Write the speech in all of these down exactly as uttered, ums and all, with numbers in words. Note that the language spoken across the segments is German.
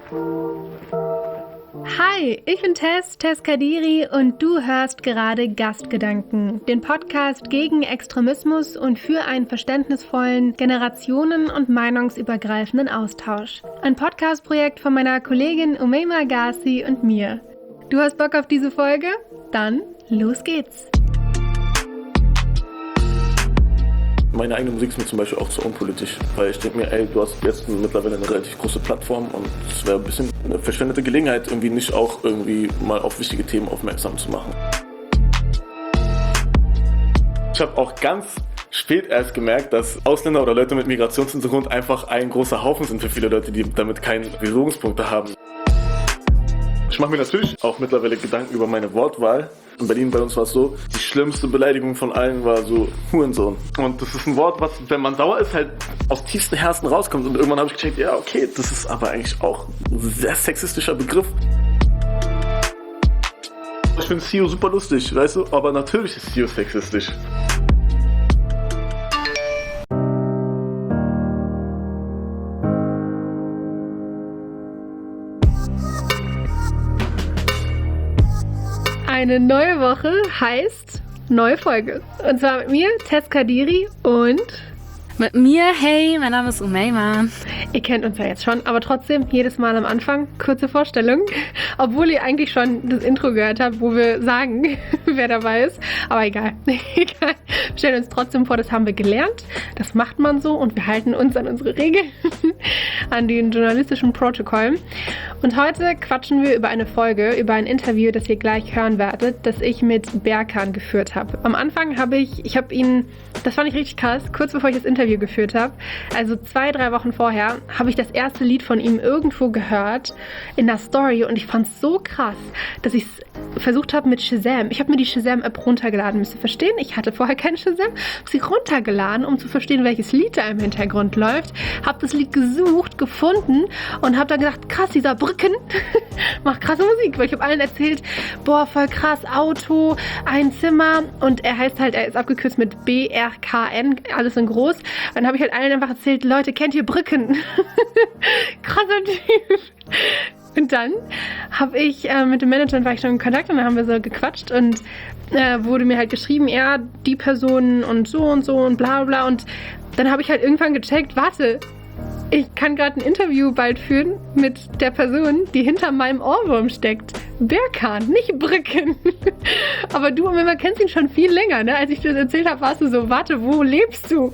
Hi, ich bin Tess, Tess Kadiri und du hörst gerade Gastgedanken, den Podcast gegen Extremismus und für einen verständnisvollen, generationen- und meinungsübergreifenden Austausch. Ein Podcast-Projekt von meiner Kollegin Umeima Agassi und mir. Du hast Bock auf diese Folge? Dann los geht's! Meine eigene Musik ist mir zum Beispiel auch zu unpolitisch, weil ich denke mir, ey, du hast jetzt mittlerweile eine relativ große Plattform und es wäre ein bisschen eine verschwendete Gelegenheit, irgendwie nicht auch irgendwie mal auf wichtige Themen aufmerksam zu machen. Ich habe auch ganz spät erst gemerkt, dass Ausländer oder Leute mit Migrationshintergrund einfach ein großer Haufen sind für viele Leute, die damit keine Berührungspunkte haben. Ich mache mir natürlich auch mittlerweile Gedanken über meine Wortwahl. In Berlin bei uns war es so, die schlimmste Beleidigung von allen war so Hurensohn. Und das ist ein Wort, was, wenn man sauer ist, halt aus tiefstem Herzen rauskommt. Und irgendwann habe ich gecheckt, ja okay, das ist aber eigentlich auch ein sehr sexistischer Begriff. Ich finde C E O super lustig, weißt du, aber natürlich ist C E O sexistisch. Eine neue Woche heißt neue Folge. Und zwar mit mir, Tess Kadiri und mit mir, hey, mein Name ist Umeima. Ihr kennt uns ja jetzt schon, aber trotzdem jedes Mal am Anfang kurze Vorstellung. Obwohl ihr eigentlich schon das Intro gehört habt, wo wir sagen, wer dabei ist. Aber egal, egal. Wir stellen uns trotzdem vor, das haben wir gelernt. Das macht man so und wir halten uns an unsere Regeln, an den journalistischen Protokollen. Und heute quatschen wir über eine Folge, über ein Interview, das ihr gleich hören werdet, das ich mit Berkan geführt habe. Am Anfang habe ich, ich habe ihn, das fand ich richtig krass, kurz bevor ich das Interview geführt habe, also zwei, drei Wochen vorher, habe ich das erste Lied von ihm irgendwo gehört in der Story und ich fand es so krass, dass ich es versucht habe mit Shazam. Ich habe mir die Shazam-App runtergeladen, müsst ihr verstehen. Ich hatte vorher keine Shazam, habe sie runtergeladen, um zu verstehen, welches Lied da im Hintergrund läuft. Habe das Lied gesucht, gefunden und habe dann gedacht, krass, dieser Brücken macht krasse Musik, weil ich habe allen erzählt, boah, voll krass, Auto, ein Zimmer und er heißt halt, er ist abgekürzt mit B R K N, alles in groß. Dann habe ich halt allen einfach erzählt, Leute, kennt ihr Brücken? Krasser Typ. Und dann habe ich äh, mit dem Manager war ich schon in Kontakt und dann haben wir so gequatscht und äh, wurde mir halt geschrieben, ja, die Person und so und so und bla bla. Und dann habe ich halt irgendwann gecheckt, warte, ich kann gerade ein Interview bald führen mit der Person, die hinter meinem Ohrwurm steckt. Berkan, nicht Brücken. Aber du, Mama, kennst ihn schon viel länger, ne? Als ich dir das erzählt habe, warst du so, warte, wo lebst du?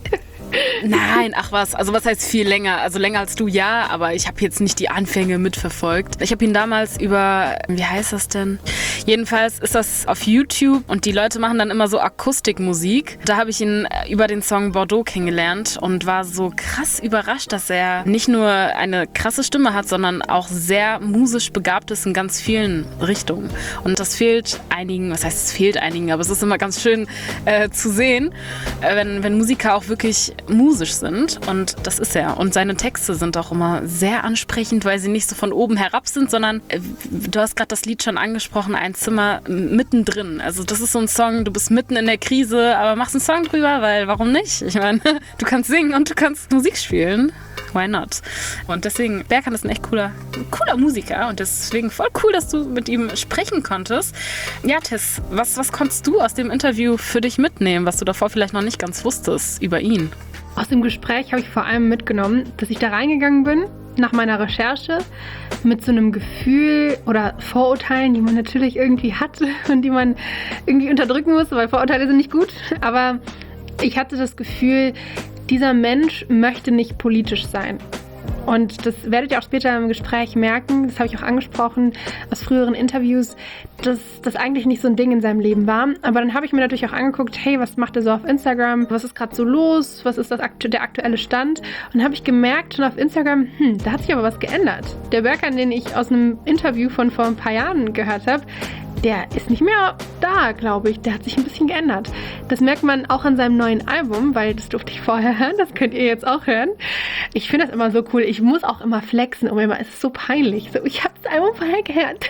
Nein, ach was, also was heißt viel länger? Also länger als du, ja, aber ich habe jetzt nicht die Anfänge mitverfolgt. Ich habe ihn damals über, wie heißt das denn? Jedenfalls ist das auf YouTube und die Leute machen dann immer so Akustikmusik. Da habe ich ihn über den Song Bordeaux kennengelernt und war so krass überrascht, dass er nicht nur eine krasse Stimme hat, sondern auch sehr musisch begabt ist in ganz vielen Richtungen. Und das fehlt einigen, was heißt es fehlt einigen, aber es ist immer ganz schön äh, zu sehen, äh, wenn, wenn Musiker auch wirklich musisch sind und das ist er. Und seine Texte sind auch immer sehr ansprechend, weil sie nicht so von oben herab sind, sondern äh, du hast gerade das Lied schon angesprochen, ein Zimmer mittendrin. Also das ist so ein Song, du bist mitten in der Krise, aber machst einen Song drüber, weil warum nicht? Ich meine, du kannst singen und du kannst Musik spielen. Why not? Und deswegen, Berkan ist ein echt cooler, cooler Musiker und deswegen voll cool, dass du mit ihm sprechen konntest. Ja, Tess, was, was konntest du aus dem Interview für dich mitnehmen, was du davor vielleicht noch nicht ganz wusstest über ihn? Aus dem Gespräch habe ich vor allem mitgenommen, dass ich da reingegangen bin, nach meiner Recherche, mit so einem Gefühl oder Vorurteilen, die man natürlich irgendwie hat und die man irgendwie unterdrücken muss, weil Vorurteile sind nicht gut. Aber ich hatte das Gefühl, dieser Mensch möchte nicht politisch sein. Und das werdet ihr auch später im Gespräch merken, das habe ich auch angesprochen aus früheren Interviews, dass das eigentlich nicht so ein Ding in seinem Leben war. Aber dann habe ich mir natürlich auch angeguckt, hey, was macht er so auf Instagram? Was ist gerade so los? Was ist das aktu- der aktuelle Stand? Und dann habe ich gemerkt schon auf Instagram, hm, da hat sich aber was geändert. Der Berkan, den ich aus einem Interview von vor ein paar Jahren gehört habe, der ist nicht mehr da, glaube ich. Der hat sich ein bisschen geändert. Das merkt man auch an seinem neuen Album, weil das durfte ich vorher hören. Das könnt ihr jetzt auch hören. Ich finde das immer so cool. Ich muss auch immer flexen. Und immer, es ist so peinlich. So, ich habe das Album vorher gehört.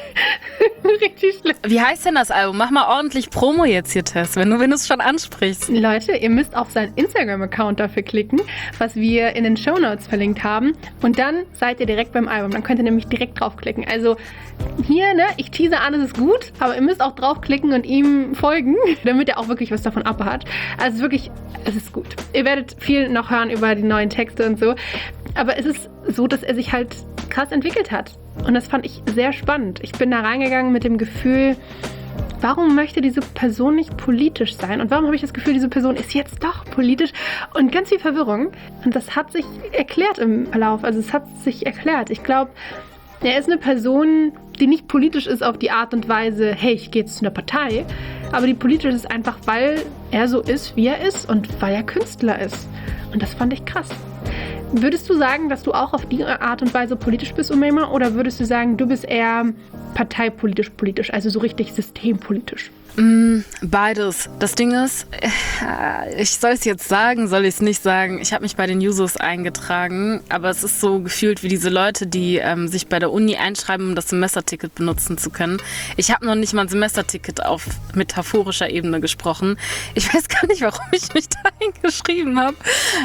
Richtig schlimm. Wie heißt denn das Album? Mach mal ordentlich Promo jetzt hier, Tess, wenn du wenn du es schon ansprichst. Leute, ihr müsst auf seinen Instagram-Account dafür klicken, was wir in den Shownotes verlinkt haben. Und dann seid ihr direkt beim Album. Dann könnt ihr nämlich direkt draufklicken. Also hier, ne, ich tease an, es ist gut, aber ihr müsst auch draufklicken und ihm folgen, damit er auch wirklich was davon abhat. Also wirklich, es ist gut. Ihr werdet viel noch hören über die neuen Texte und so. Aber es ist so, dass er sich halt krass entwickelt hat. Und das fand ich sehr spannend. Ich bin da reingegangen mit dem Gefühl, warum möchte diese Person nicht politisch sein? Und warum habe ich das Gefühl, diese Person ist jetzt doch politisch? Und ganz viel Verwirrung. Und das hat sich erklärt im Verlauf. Also es hat sich erklärt. Ich glaube, er ist eine Person, die nicht politisch ist auf die Art und Weise, hey, ich gehe jetzt zu einer Partei. Aber die politisch ist einfach, weil er so ist, wie er ist und weil er Künstler ist. Und das fand ich krass. Würdest du sagen, dass du auch auf die Art und Weise politisch bist, Umayma? Oder würdest du sagen, du bist eher parteipolitisch politisch, also so richtig systempolitisch? Mm, beides. Das Ding ist, ich soll es jetzt sagen, soll ich es nicht sagen. Ich habe mich bei den Jusos eingetragen, aber es ist so gefühlt wie diese Leute, die ähm, sich bei der Uni einschreiben, um das Semesterticket benutzen zu können. Ich habe noch nicht mal ein Semesterticket auf metaphorischer Ebene gesprochen. Ich weiß gar nicht, warum ich mich da eingeschrieben habe.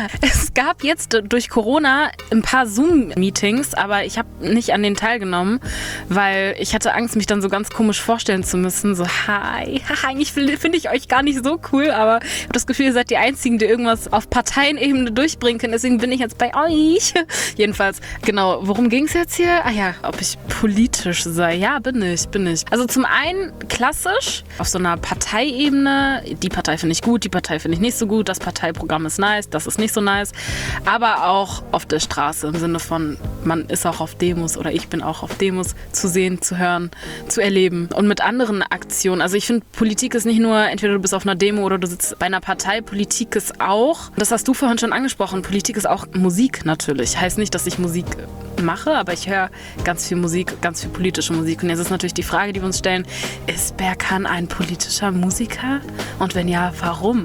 Es gab jetzt durch Corona ein paar Zoom-Meetings, aber ich habe nicht an denen teilgenommen, weil ich hatte Angst, mich dann so ganz komisch vorstellen zu müssen. So, hi. Eigentlich finde ich euch gar nicht so cool, aber ich habe das Gefühl, ihr seid die Einzigen, die irgendwas auf Parteienebene durchbringen können. Deswegen bin ich jetzt bei euch. Jedenfalls, genau, worum ging es jetzt hier? Ah ja, ob ich politisch sei. Ja, bin ich, bin ich. Also zum einen klassisch, auf so einer Parteiebene. Die Partei finde ich gut, die Partei finde ich nicht so gut. Das Parteiprogramm ist nice, das ist nicht so nice. Aber auch auf der Straße im Sinne von, man ist auch auf Demos oder ich bin auch auf Demos zu sehen, zu hören, zu erleben. Und mit anderen Aktionen. Also ich finde, Politik ist nicht nur, entweder du bist auf einer Demo oder du sitzt bei einer Partei. Politik ist auch, das hast du vorhin schon angesprochen, Politik ist auch Musik natürlich. Heißt nicht, dass ich Musik mache, aber ich höre ganz viel Musik, ganz viel politische Musik. Und jetzt ist natürlich die Frage, die wir uns stellen, ist Berkan ein politischer Musiker? Und wenn ja, warum?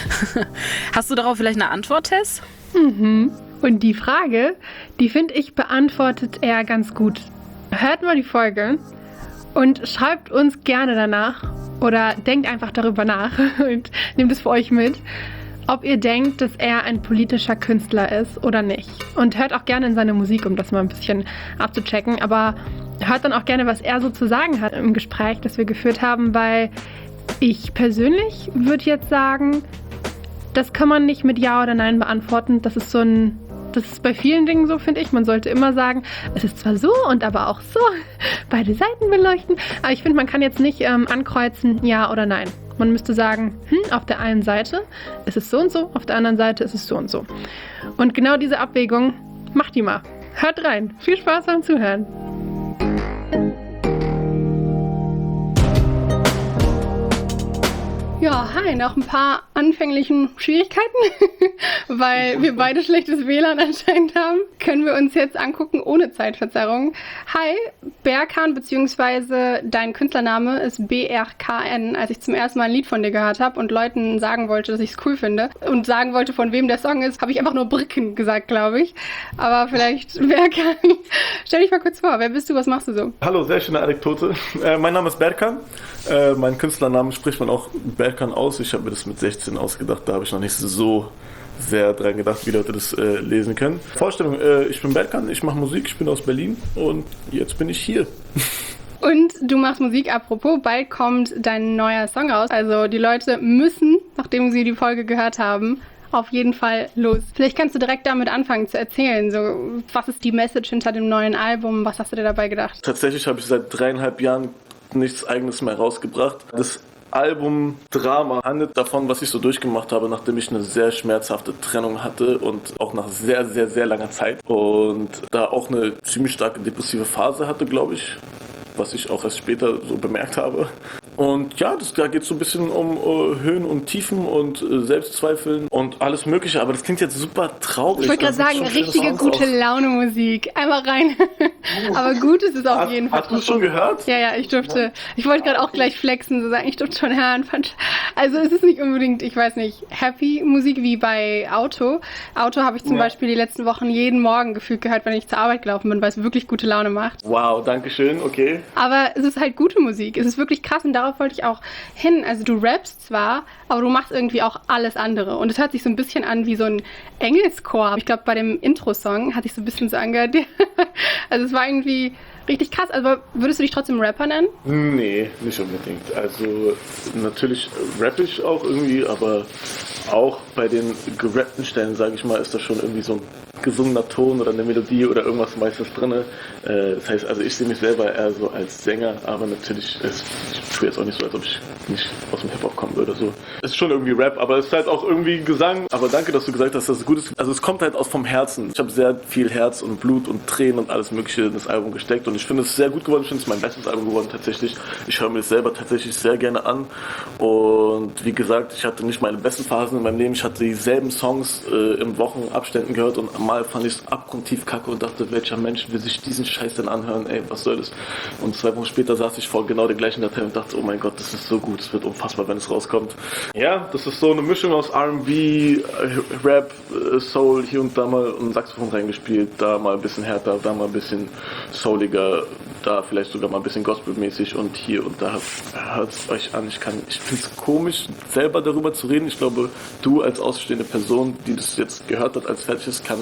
Hast du darauf vielleicht eine Antwort, Tess? Mhm. Und die Frage, die finde ich, beantwortet er ganz gut. Hört mal die Folge und schreibt uns gerne danach oder denkt einfach darüber nach und nehmt es für euch mit, ob ihr denkt, dass er ein politischer Künstler ist oder nicht. Und hört auch gerne in seine Musik, um das mal ein bisschen abzuchecken. Aber hört dann auch gerne, was er so zu sagen hat im Gespräch, das wir geführt haben, weil ich persönlich würde jetzt sagen, das kann man nicht mit Ja oder Nein beantworten. Das ist so ein Das ist bei vielen Dingen so, finde ich. Man sollte immer sagen, es ist zwar so und aber auch so, beide Seiten beleuchten. Aber ich finde, man kann jetzt nicht ähm, ankreuzen, ja oder nein. Man müsste sagen, hm, auf der einen Seite ist es so und so, auf der anderen Seite ist es so und so. Und genau diese Abwägung, macht die mal. Hört rein. Viel Spaß beim Zuhören. Ja, hi, nach ein paar anfänglichen Schwierigkeiten, weil wir beide schlechtes W L A N anscheinend haben, können wir uns jetzt angucken ohne Zeitverzerrung. Hi, Berkan, beziehungsweise dein Künstlername ist B R K N. Als ich zum ersten Mal ein Lied von dir gehört habe und Leuten sagen wollte, dass ich es cool finde und sagen wollte, von wem der Song ist, habe ich einfach nur Brücken gesagt, glaube ich. Aber vielleicht, Berkan, stell dich mal kurz vor, wer bist du, was machst du so? Hallo, sehr schöne Anekdote. Äh, mein Name ist Berkan. Äh, mein Künstlernamen spricht man auch Berkan aus. Ich habe mir das mit sechzehn ausgedacht, da habe ich noch nicht so sehr dran gedacht, wie Leute das äh, lesen können. Vorstellung, äh, ich bin Berkan, ich mache Musik, ich bin aus Berlin und jetzt bin ich hier. Und du machst Musik, apropos, bald kommt dein neuer Song raus. Also die Leute müssen, nachdem sie die Folge gehört haben, auf jeden Fall los. Vielleicht kannst du direkt damit anfangen zu erzählen. So, was ist die Message hinter dem neuen Album? Was hast du dir dabei gedacht? Tatsächlich habe ich seit dreieinhalb Jahren nichts Eigenes mehr rausgebracht. Das Album Drama handelt davon, was ich so durchgemacht habe, nachdem ich eine sehr schmerzhafte Trennung hatte und auch nach sehr, sehr, sehr langer Zeit. Und da auch eine ziemlich starke depressive Phase hatte, glaube ich, was ich auch erst später so bemerkt habe. Und ja, das, da geht es so ein bisschen um äh, Höhen und Tiefen und äh, Selbstzweifeln und alles Mögliche. Aber das klingt jetzt super traurig. Ich wollte gerade sagen, richtige gute Laune Musik. Einmal rein. Aber gut ist es auf hast, jeden Fall. Hast du es schon gehört? Ja, ja, ich durfte. Ich wollte gerade auch gleich flexen, so sagen, ich durfte schon hören. Also es ist nicht unbedingt, ich weiß nicht, Happy Musik wie bei Auto. Auto habe ich zum Ja. Beispiel die letzten Wochen jeden Morgen gefühlt gehört, wenn ich zur Arbeit gelaufen bin, weil es wirklich gute Laune macht. Wow, danke schön, okay. Aber es ist halt gute Musik. Es ist wirklich krass und darauf wollte ich auch hin. Also du rappst zwar, aber du machst irgendwie auch alles andere. Und es hört sich so ein bisschen an wie so ein Engelschor. Ich glaube, bei dem Intro-Song hat sich so ein bisschen so angehört. Also es war irgendwie richtig krass. Also würdest du dich trotzdem Rapper nennen? Nee, nicht unbedingt. Also natürlich rapp ich auch irgendwie, aber auch bei den gerappten Stellen, sage ich mal, ist da schon irgendwie so ein gesungener Ton oder eine Melodie oder irgendwas meistens drin. Äh, das heißt, also ich sehe mich selber eher so als Sänger, aber natürlich, ist, ich tue jetzt auch nicht so, als ob ich nicht aus dem Hip-Hop kommen würde. So. Es ist schon irgendwie Rap, aber es ist halt auch irgendwie Gesang. Aber danke, dass du gesagt hast, dass es gut ist. Also es kommt halt aus vom Herzen. Ich habe sehr viel Herz und Blut und Tränen und alles Mögliche in das Album gesteckt und ich finde es sehr gut geworden. Ich finde es mein bestes Album geworden tatsächlich. Ich höre mir das selber tatsächlich sehr gerne an und wie gesagt, ich hatte nicht meine besten Phasen in meinem Leben. Ich hatte dieselben Songs äh, im Wochenabständen gehört und mal fand ich es abgrundtief kacke und dachte, welcher Mensch will sich diesen Scheiß denn anhören, ey, was soll das? Und zwei Wochen später saß ich vor genau der gleichen Datei und dachte, oh mein Gott, das ist so gut, es wird unfassbar, wenn es rauskommt. Ja, das ist so eine Mischung aus R and B, Rap, Soul, hier und da mal ein Saxophon reingespielt, da mal ein bisschen härter, da mal ein bisschen souliger, da vielleicht sogar mal ein bisschen gospelmäßig und hier und da hört es euch an. Ich kann, ich finde es komisch, selber darüber zu reden. Ich glaube, du als außenstehende Person, die das jetzt gehört hat als Fertiges, kann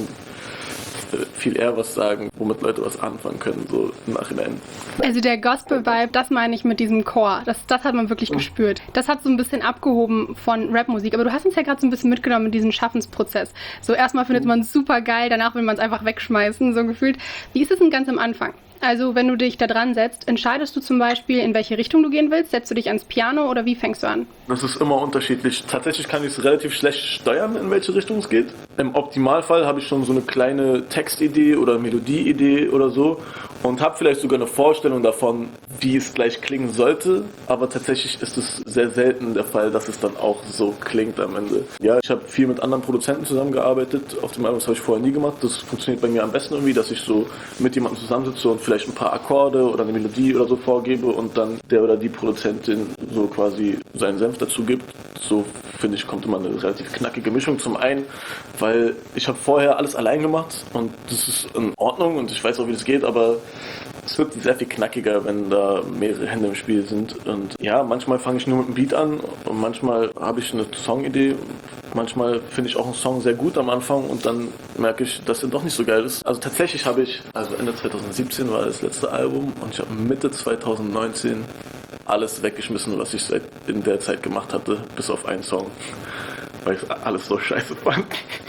viel eher was sagen, womit Leute was anfangen können, so im Nachhinein. Also der Gospel-Vibe, das meine ich mit diesem Chor. Das, das hat man wirklich gespürt. Das hat so ein bisschen abgehoben von Rapmusik. Aber du hast uns ja gerade so ein bisschen mitgenommen in diesen Schaffensprozess. So erstmal findet man es super geil, danach will man es einfach wegschmeißen, so gefühlt. Wie ist es denn ganz am Anfang? Also wenn du dich da dran setzt, entscheidest du zum Beispiel, in welche Richtung du gehen willst? Setzt du dich ans Piano oder wie fängst du an? Das ist immer unterschiedlich. Tatsächlich kann ich es relativ schlecht steuern, in welche Richtung es geht. Im Optimalfall habe ich schon so eine kleine Textidee oder Melodieidee oder so und habe vielleicht sogar eine Vorstellung davon, wie es gleich klingen sollte. Aber tatsächlich ist es sehr selten der Fall, dass es dann auch so klingt am Ende. Ja, ich habe viel mit anderen Produzenten zusammengearbeitet. Auf dem Album, das habe ich vorher nie gemacht. Das funktioniert bei mir am besten irgendwie, dass ich so mit jemandem zusammensitze und vielleicht ein paar Akkorde oder eine Melodie oder so vorgebe und dann der oder die Produzentin so quasi seinen Senf dazu gibt. So, finde ich, kommt immer eine relativ knackige Mischung. Zum einen, weil ich habe vorher alles allein gemacht und das ist in Ordnung und ich weiß auch, wie das geht, aber es wird sehr viel knackiger, wenn da mehrere Hände im Spiel sind. Und ja, manchmal fange ich nur mit einem Beat an und manchmal habe ich eine Songidee. Manchmal finde ich auch einen Song sehr gut am Anfang und dann merke ich, dass er doch nicht so geil ist. Also tatsächlich habe ich, also Ende zwanzig siebzehn war das letzte Album und ich habe Mitte zwanzig neunzehn alles weggeschmissen, was ich seit in der Zeit gemacht hatte, bis auf einen Song, weil ich alles so scheiße fand.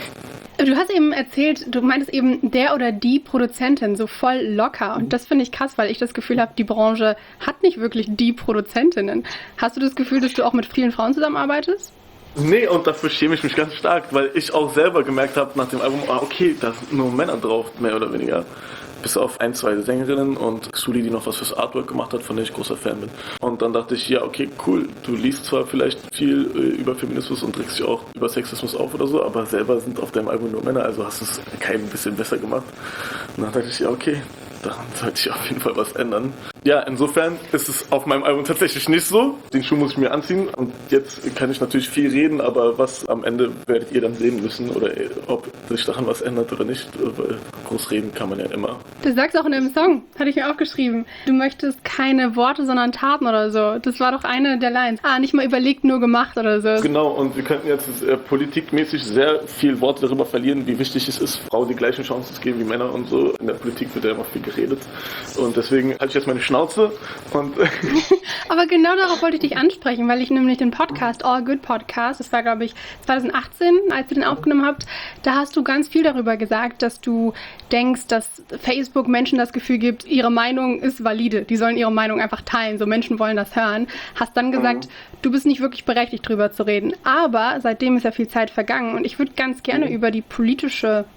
Du hast eben erzählt, du meintest eben der oder die Produzentin so voll locker und das finde ich krass, weil ich das Gefühl habe, die Branche hat nicht wirklich die Produzentinnen. Hast du das Gefühl, dass du auch mit vielen Frauen zusammenarbeitest? Nee, und dafür schäme ich mich ganz stark, weil ich auch selber gemerkt habe nach dem Album, ah, okay, da sind nur Männer drauf, mehr oder weniger. Bis auf ein, zwei Sängerinnen und Xuli, die noch was fürs Artwork gemacht hat, von der ich großer Fan bin. Und dann dachte ich, ja, okay, cool, du liest zwar vielleicht viel äh, über Feminismus und regst dich auch über Sexismus auf oder so, aber selber sind auf deinem Album nur Männer, also hast du es kein bisschen besser gemacht. Und dann dachte ich, ja, okay, daran sollte ich auf jeden Fall was ändern. Ja, insofern ist es auf meinem Album tatsächlich nicht so. Den Schuh muss ich mir anziehen und jetzt kann ich natürlich viel reden, aber was am Ende werdet ihr dann sehen müssen oder ob sich daran was ändert oder nicht, weil groß reden kann man ja immer. Du sagst auch in dem Song, hatte ich mir aufgeschrieben, du möchtest keine Worte, sondern Taten oder so. Das war doch eine der Lines. Ah, nicht mal überlegt, nur gemacht oder so. Genau, und wir könnten jetzt äh, politikmäßig sehr viel Worte darüber verlieren, wie wichtig es ist, Frauen die gleichen Chancen zu geben wie Männer und so. In der Politik wird ja immer viel geredet und deswegen halte ich jetzt meine Schnauze und Aber genau darauf wollte ich dich ansprechen, weil ich nämlich den Podcast, All Good Podcast, das war glaube ich zwanzig achtzehn, als ihr den aufgenommen habt, da hast du ganz viel darüber gesagt, dass du denkst, dass Facebook Menschen das Gefühl gibt, ihre Meinung ist valide, die sollen ihre Meinung einfach teilen, so Menschen wollen das hören. Hast dann gesagt, mhm. du bist nicht wirklich berechtigt drüber zu reden, aber seitdem ist ja viel Zeit vergangen und ich würde ganz gerne mhm. über die politische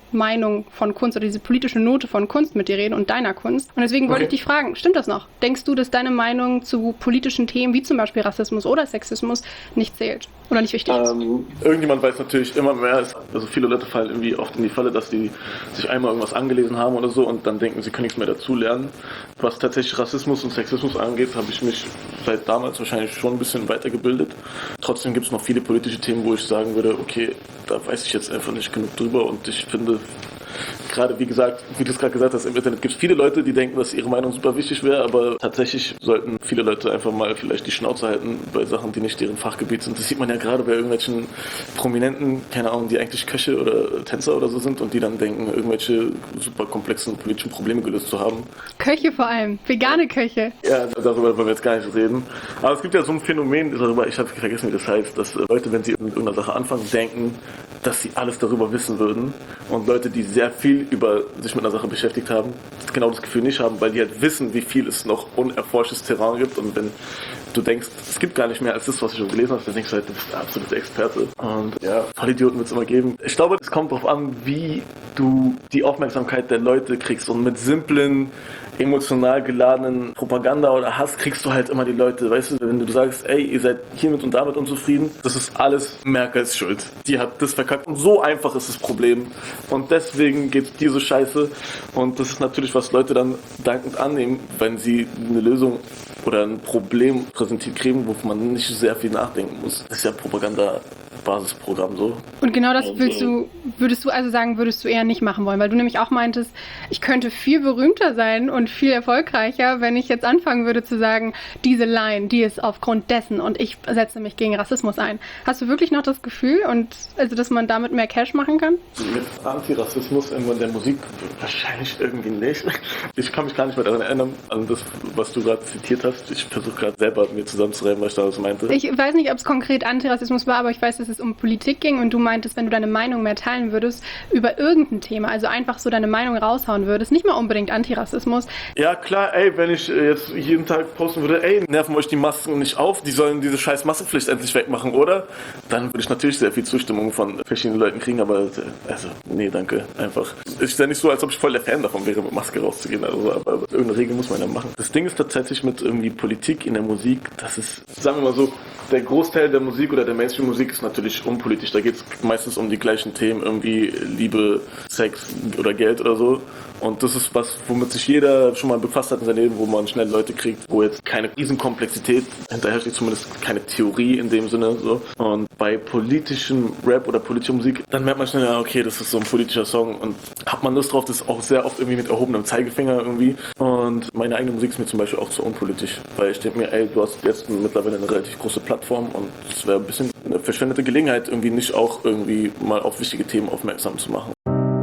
Meinung von Kunst oder diese politische Note von Kunst mit dir reden und deiner Kunst. Und deswegen wollte Okay. ich dich fragen, stimmt das noch? Denkst du, dass deine Meinung zu politischen Themen wie zum Beispiel Rassismus oder Sexismus nicht zählt oder nicht wichtig ist? Ähm, irgendjemand weiß natürlich immer mehr. Also viele Leute fallen irgendwie oft in die Falle, dass die sich einmal irgendwas angelesen haben oder so und dann denken, sie können nichts mehr dazulernen. Was tatsächlich Rassismus und Sexismus angeht, habe ich mich seit damals wahrscheinlich schon ein bisschen weitergebildet. Trotzdem gibt es noch viele politische Themen, wo ich sagen würde, okay, da weiß ich jetzt einfach nicht genug drüber und ich finde, gerade wie gesagt, wie du es gerade gesagt hast, im Internet gibt es viele Leute, die denken, dass ihre Meinung super wichtig wäre, aber tatsächlich sollten viele Leute einfach mal vielleicht die Schnauze halten bei Sachen, die nicht deren Fachgebiet sind. Das sieht man ja gerade bei irgendwelchen Prominenten, keine Ahnung, die eigentlich Köche oder Tänzer oder so sind und die dann denken, irgendwelche super komplexen politischen Probleme gelöst zu haben. Köche vor allem, vegane Köche. Ja, darüber wollen wir jetzt gar nicht reden. Aber es gibt ja so ein Phänomen, darüber, ich habe vergessen, wie das heißt, dass Leute, wenn sie mit irgendeiner Sache anfangen, denken, dass sie alles darüber wissen würden. Und Leute, die sehr viel über sich mit einer Sache beschäftigt haben, genau das Gefühl nicht haben, weil die halt wissen, wie viel es noch unerforschtes Terrain gibt. Und wenn du denkst, es gibt gar nicht mehr als das, was du schon gelesen hast, dann denkst du halt, du bist der absolute Experte. Und ja, Vollidioten wird es immer geben. Ich glaube, es kommt darauf an, wie du die Aufmerksamkeit der Leute kriegst. Und mit simplen, emotional geladenen Propaganda oder Hass kriegst du halt immer die Leute, weißt du, wenn du sagst, ey, ihr seid hiermit und damit unzufrieden, das ist alles Merkels Schuld. Die hat das verkackt und so einfach ist das Problem und deswegen geht's dir so scheiße und das ist natürlich, was Leute dann dankend annehmen, wenn sie eine Lösung oder ein Problem präsentiert kriegen, wovon man nicht sehr viel nachdenken muss. Das ist ja Propaganda. Basisprogramm so. Und genau das willst du, würdest du also sagen, würdest du eher nicht machen wollen, weil du nämlich auch meintest, ich könnte viel berühmter sein und viel erfolgreicher, wenn ich jetzt anfangen würde zu sagen, diese Line, die ist aufgrund dessen und ich setze mich gegen Rassismus ein. Hast du wirklich noch das Gefühl und also, dass man damit mehr Cash machen kann? Mit Antirassismus in der Musik wahrscheinlich irgendwie nicht. Ich kann mich gar nicht mehr daran erinnern, an das, was du gerade zitiert hast. Ich versuche gerade selber mir zusammenzureiben, was ich da meinte. Ich weiß nicht, ob es konkret Antirassismus war, aber ich weiß, dass es um Politik ging und du meintest, wenn du deine Meinung mehr teilen würdest über irgendein Thema, also einfach so deine Meinung raushauen würdest, nicht mal unbedingt Antirassismus. Ja klar, ey, wenn ich jetzt jeden Tag posten würde, ey, nerven euch die Masken nicht auf, die sollen diese scheiß Maskenpflicht endlich wegmachen, oder? Dann würde ich natürlich sehr viel Zustimmung von verschiedenen Leuten kriegen, aber also, nee, danke, einfach. Ist ja nicht so, als ob ich voll der Fan davon wäre, mit Maske rauszugehen, also, aber irgendeine Regel muss man ja machen. Das Ding ist tatsächlich mit irgendwie Politik in der Musik, das ist, sagen wir mal so, der Großteil der Musik oder der Mainstream-Musik ist natürlich unpolitisch. Da geht es meistens um die gleichen Themen, irgendwie Liebe, Sex oder Geld oder so. Und das ist was, womit sich jeder schon mal befasst hat in seinem Leben, wo man schnell Leute kriegt, wo jetzt keine Riesenkomplexität hinterher steht, zumindest keine Theorie in dem Sinne. So. Und bei politischem Rap oder politischer Musik, dann merkt man schnell, ja, okay, das ist so ein politischer Song und hat man Lust drauf, das ist auch sehr oft irgendwie mit erhobenem Zeigefinger irgendwie. Und meine eigene Musik ist mir zum Beispiel auch zu unpolitisch, weil ich denke mir, ey, du hast jetzt mittlerweile eine relativ große Plattform und es wäre ein bisschen eine verschwendete Gelegenheit, irgendwie nicht auch irgendwie mal auf wichtige Themen aufmerksam zu machen.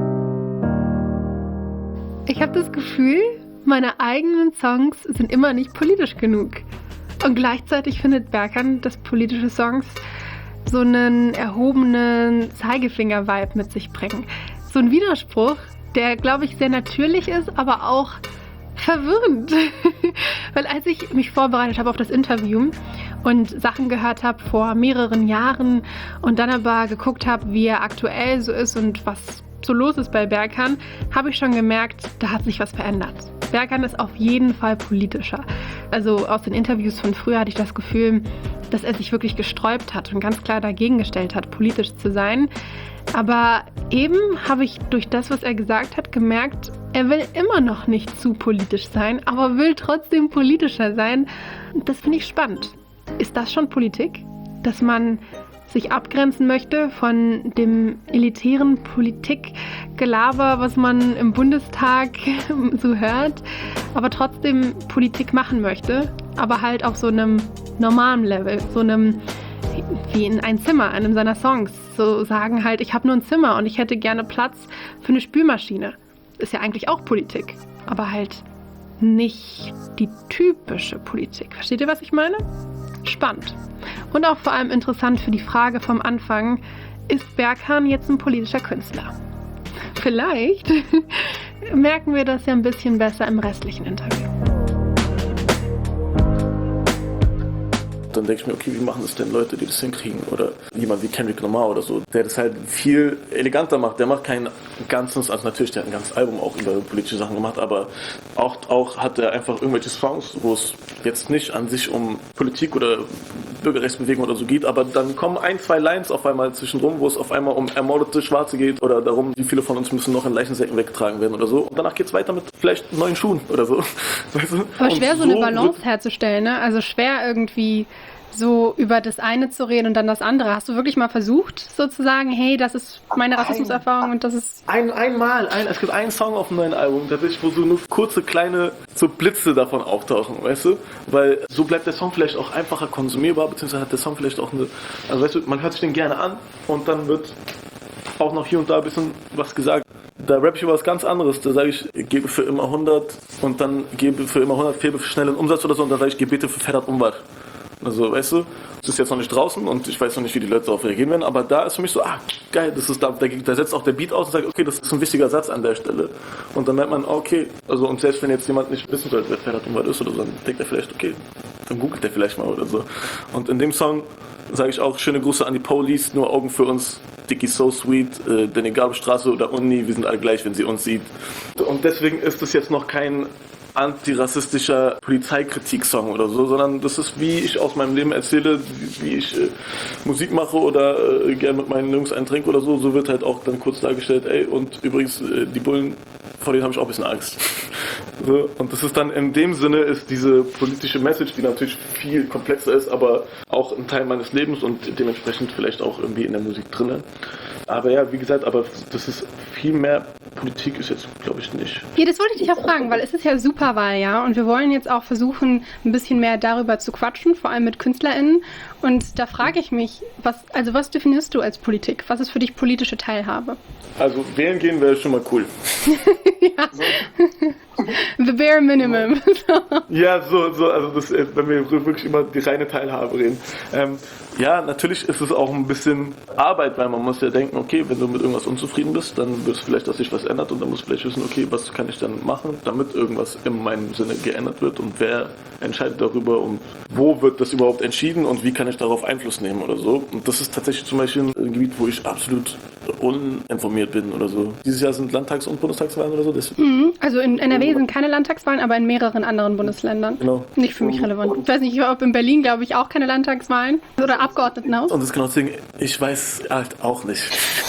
Ich habe das Gefühl, meine eigenen Songs sind immer nicht politisch genug. Und gleichzeitig findet Berkan, dass politische Songs so einen erhobenen Zeigefinger-Vibe mit sich bringen. So ein Widerspruch, der, glaube ich, sehr natürlich ist, aber auch verwirrend. Weil als ich mich vorbereitet habe auf das Interview und Sachen gehört habe vor mehreren Jahren und dann aber geguckt habe, wie er aktuell so ist und was so los ist bei Berkan, habe ich schon gemerkt, da hat sich was verändert. Berkan ist auf jeden Fall politischer. Also aus den Interviews von früher hatte ich das Gefühl, dass er sich wirklich gesträubt hat und ganz klar dagegen gestellt hat, politisch zu sein. Aber eben habe ich durch das, was er gesagt hat, gemerkt, er will immer noch nicht zu politisch sein, aber will trotzdem politischer sein. Und das finde ich spannend. Ist das schon Politik? Dass man sich abgrenzen möchte von dem elitären Politikgelaber, was man im Bundestag so hört, aber trotzdem Politik machen möchte, aber halt auf so einem normalen Level, so einem wie in ein Zimmer, einem seiner Songs, so sagen halt, ich habe nur ein Zimmer und ich hätte gerne Platz für eine Spülmaschine. Ist ja eigentlich auch Politik, aber halt nicht die typische Politik. Versteht ihr, was ich meine? Spannend. Und auch vor allem interessant für die Frage vom Anfang, ist Berkan jetzt ein politischer Künstler? Vielleicht merken wir das ja ein bisschen besser im restlichen Interview. dann denke ich mir, okay, wie machen das denn Leute, die das hinkriegen? Oder jemand wie Kendrick Lamar oder so, der das halt viel eleganter macht. Der macht kein ganzes, also natürlich, der hat ein ganzes Album auch über politische Sachen gemacht, aber auch, auch hat er einfach irgendwelche Songs, wo es jetzt nicht an sich um Politik oder Bürgerrechtsbewegung oder so geht, aber dann kommen ein, zwei Lines auf einmal zwischenrum, wo es auf einmal um ermordete Schwarze geht oder darum, wie viele von uns müssen noch in Leichensäcken weggetragen werden oder so. Und danach geht's weiter mit vielleicht neuen Schuhen oder so. Weißt du? Aber schwer, Und so eine Balance herzustellen, ne? Also schwer irgendwie so über das eine zu reden und dann das andere. Hast du wirklich mal versucht, sozusagen, hey, das ist meine Rassismuserfahrung und das ist... Ein, einmal, ein, es gibt einen Song auf dem neuen Album, tatsächlich, wo so nur kurze, kleine, so Blitze davon auftauchen, weißt du? Weil so bleibt der Song vielleicht auch einfacher konsumierbar, beziehungsweise hat der Song vielleicht auch eine, also weißt du, man hört sich den gerne an und dann wird auch noch hier und da ein bisschen was gesagt. Da rapp ich über was ganz anderes, da sage ich, gebe für immer hundert und dann gebe für immer hundert, gebe für schnellen Umsatz oder so und dann sage ich, gebe bitte für Ferhat Umwelt. Also, weißt du, es ist jetzt noch nicht draußen und ich weiß noch nicht, wie die Leute darauf reagieren werden, aber da ist für mich so, ah, geil, das ist da, da, da setzt auch der Beat aus und sagt, okay, das ist ein wichtiger Satz an der Stelle. Und dann merkt man, okay, also und selbst wenn jetzt jemand nicht wissen sollte, wer Ferhat Umwelt ist oder so, dann denkt er vielleicht, okay, dann googelt er vielleicht mal oder so. Und in dem Song sage ich auch, schöne Grüße an die Police, nur Augen für uns, Dicky so sweet, äh, denn egal ob Straße oder Uni, wir sind alle gleich, wenn sie uns sieht. Und deswegen ist das jetzt noch kein antirassistischer Polizeikritik-Song oder so, sondern das ist, wie ich aus meinem Leben erzähle, wie, wie ich äh, Musik mache oder äh, gerne mit meinen Jungs einen trinke oder so, so wird halt auch dann kurz dargestellt, ey, und übrigens, äh, die Bullen, vor denen habe ich auch ein bisschen Angst. So, und das ist dann in dem Sinne, ist diese politische Message, die natürlich viel komplexer ist, aber auch ein Teil meines Lebens und dementsprechend vielleicht auch irgendwie in der Musik drin. Aber ja, wie gesagt, aber das ist viel mehr Politik ist jetzt, glaube ich, nicht. Ja, das wollte ich dich auch fragen, weil es ist ja Superwahljahr und wir wollen jetzt auch versuchen, ein bisschen mehr darüber zu quatschen, vor allem mit KünstlerInnen. Und da frage ich mich, was, also was definierst du als Politik? Was ist für dich politische Teilhabe? Also wählen gehen wäre schon mal cool. Ja. The bare minimum. Ja, so, so, also das, wenn wir wirklich immer die reine Teilhabe reden. Ähm, ja, natürlich ist es auch ein bisschen Arbeit, weil man muss ja denken, okay, wenn du mit irgendwas unzufrieden bist, dann willst du vielleicht, dass sich was ändert und dann musst du vielleicht wissen, okay, was kann ich dann machen, damit irgendwas in meinem Sinne geändert wird und wer entscheidet darüber und wo wird das überhaupt entschieden und wie kann ich darauf Einfluss nehmen oder so. Und das ist tatsächlich zum Beispiel ein Gebiet, wo ich absolut uninformiert bin oder so. Dieses Jahr sind Landtags- und Bundestagswahlen oder so. Mhm. Also in N R W sind keine Landtagswahlen, aber in mehreren anderen Bundesländern. Genau. Nicht für mich relevant. Ich weiß nicht, ob in Berlin, glaube ich, auch keine Landtagswahlen oder Abgeordnetenhaus. Und das ist genau das Ding, ich weiß halt auch nicht.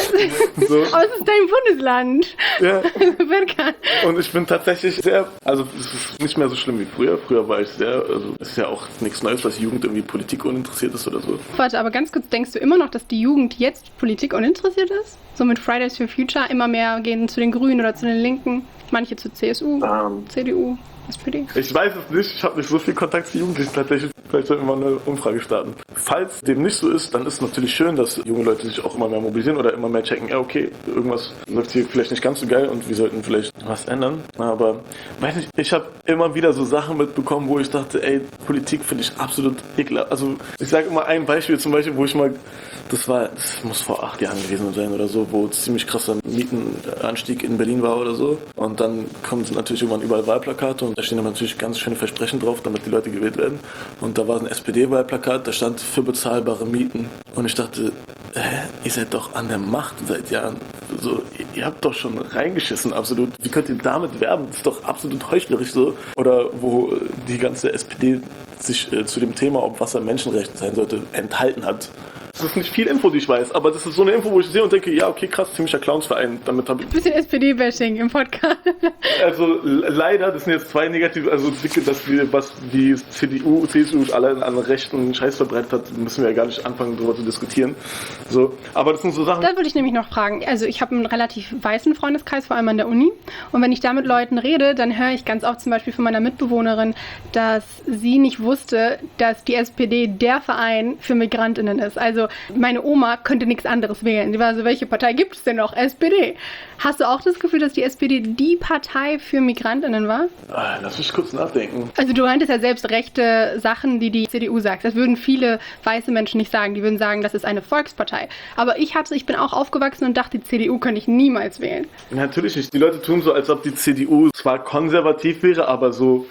So. Aber es ist dein Bundesland. Ja. Wer kann? Und ich bin tatsächlich sehr, also es ist nicht mehr so schlimm wie früher. Früher war ich sehr, also es ist ja auch nichts Neues, dass die Jugend irgendwie Politik uninteressiert ist oder so. Warte, aber ganz kurz, denkst du immer noch, dass die Jugend jetzt Politik uninteressiert ist? So mit Fridays for Future immer mehr gehen zu den Grünen oder zu den Linken, manche zu C S U, um. C D U, S P D. Ich weiß es nicht, ich habe nicht so viel Kontakt zu Jugendlichen tatsächlich. Vielleicht sollten wir mal eine Umfrage starten. Falls dem nicht so ist, dann ist es natürlich schön, dass junge Leute sich auch immer mehr mobilisieren oder immer mehr checken, ja okay, irgendwas läuft hier vielleicht nicht ganz so geil und wir sollten vielleicht was ändern. Aber weiß nicht, ich habe immer wieder so Sachen mitbekommen, wo ich dachte, ey, Politik finde ich absolut ekelhaft. Also ich sage immer ein Beispiel zum Beispiel, wo ich mal, das war, das muss vor acht Jahren gewesen sein oder so, wo ziemlich krasser Mietenanstieg in Berlin war oder so. Und dann kommen natürlich irgendwann überall Wahlplakate und da stehen dann natürlich ganz schöne Versprechen drauf, damit die Leute gewählt werden. Und da war ein S P D-Wahlplakat, da stand für bezahlbare Mieten. Und ich dachte, hä, ihr seid doch an der Macht seit Jahren. So, ihr habt doch schon reingeschissen, absolut. Wie könnt ihr damit werben? Das ist doch absolut heuchlerisch so. Oder wo die ganze S P D sich äh, zu dem Thema, ob Wasser Menschenrecht sein sollte, enthalten hat. Das ist nicht viel Info, die ich weiß, aber das ist so eine Info, wo ich sehe und denke, ja, okay, krass, ziemlicher Clownsverein. Damit habe ich... Bisschen S P D-Bashing im Podcast. Also leider, das sind jetzt zwei negative, also dicke, dass wir, was die C D U, C S U alle an rechten Scheiß verbreitet hat, müssen wir ja gar nicht anfangen, darüber zu diskutieren. So, aber das sind so Sachen... Da würde ich nämlich noch fragen, also ich habe einen relativ weißen Freundeskreis, vor allem an der Uni, und wenn ich da mit Leuten rede, dann höre ich ganz oft zum Beispiel von meiner Mitbewohnerin, dass sie nicht wusste, dass die S P D der Verein für MigrantInnen ist. Also meine Oma könnte nichts anderes wählen. Die war so, welche Partei gibt es denn noch? S P D. Hast du auch das Gefühl, dass die S P D die Partei für MigrantInnen war? Ah, lass mich kurz nachdenken. Also du meintest ja selbst rechte Sachen, die die C D U sagt. Das würden viele weiße Menschen nicht sagen. Die würden sagen, das ist eine Volkspartei. Aber ich hatte, ich bin auch aufgewachsen und dachte, die C D U könnte ich niemals wählen. Natürlich nicht. Die Leute tun so, als ob die C D U zwar konservativ wäre, aber so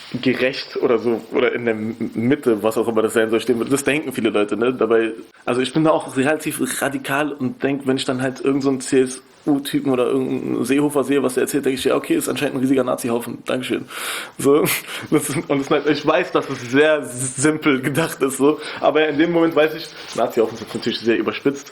gerecht oder so, oder in der Mitte, was auch immer das sein soll, stehen würde. Das denken viele Leute, ne? Dabei, also ich bin da auch relativ radikal und denke, wenn ich dann halt irgend so einen C S U-Typen oder irgendeinen Seehofer sehe, was der erzählt, denke ich, ja, okay, ist anscheinend ein riesiger Nazi-Haufen. Dankeschön. So. Das, und das, ich weiß, dass es sehr simpel gedacht ist, so. Aber in dem Moment weiß ich, Nazi-Haufen sind natürlich sehr überspitzt.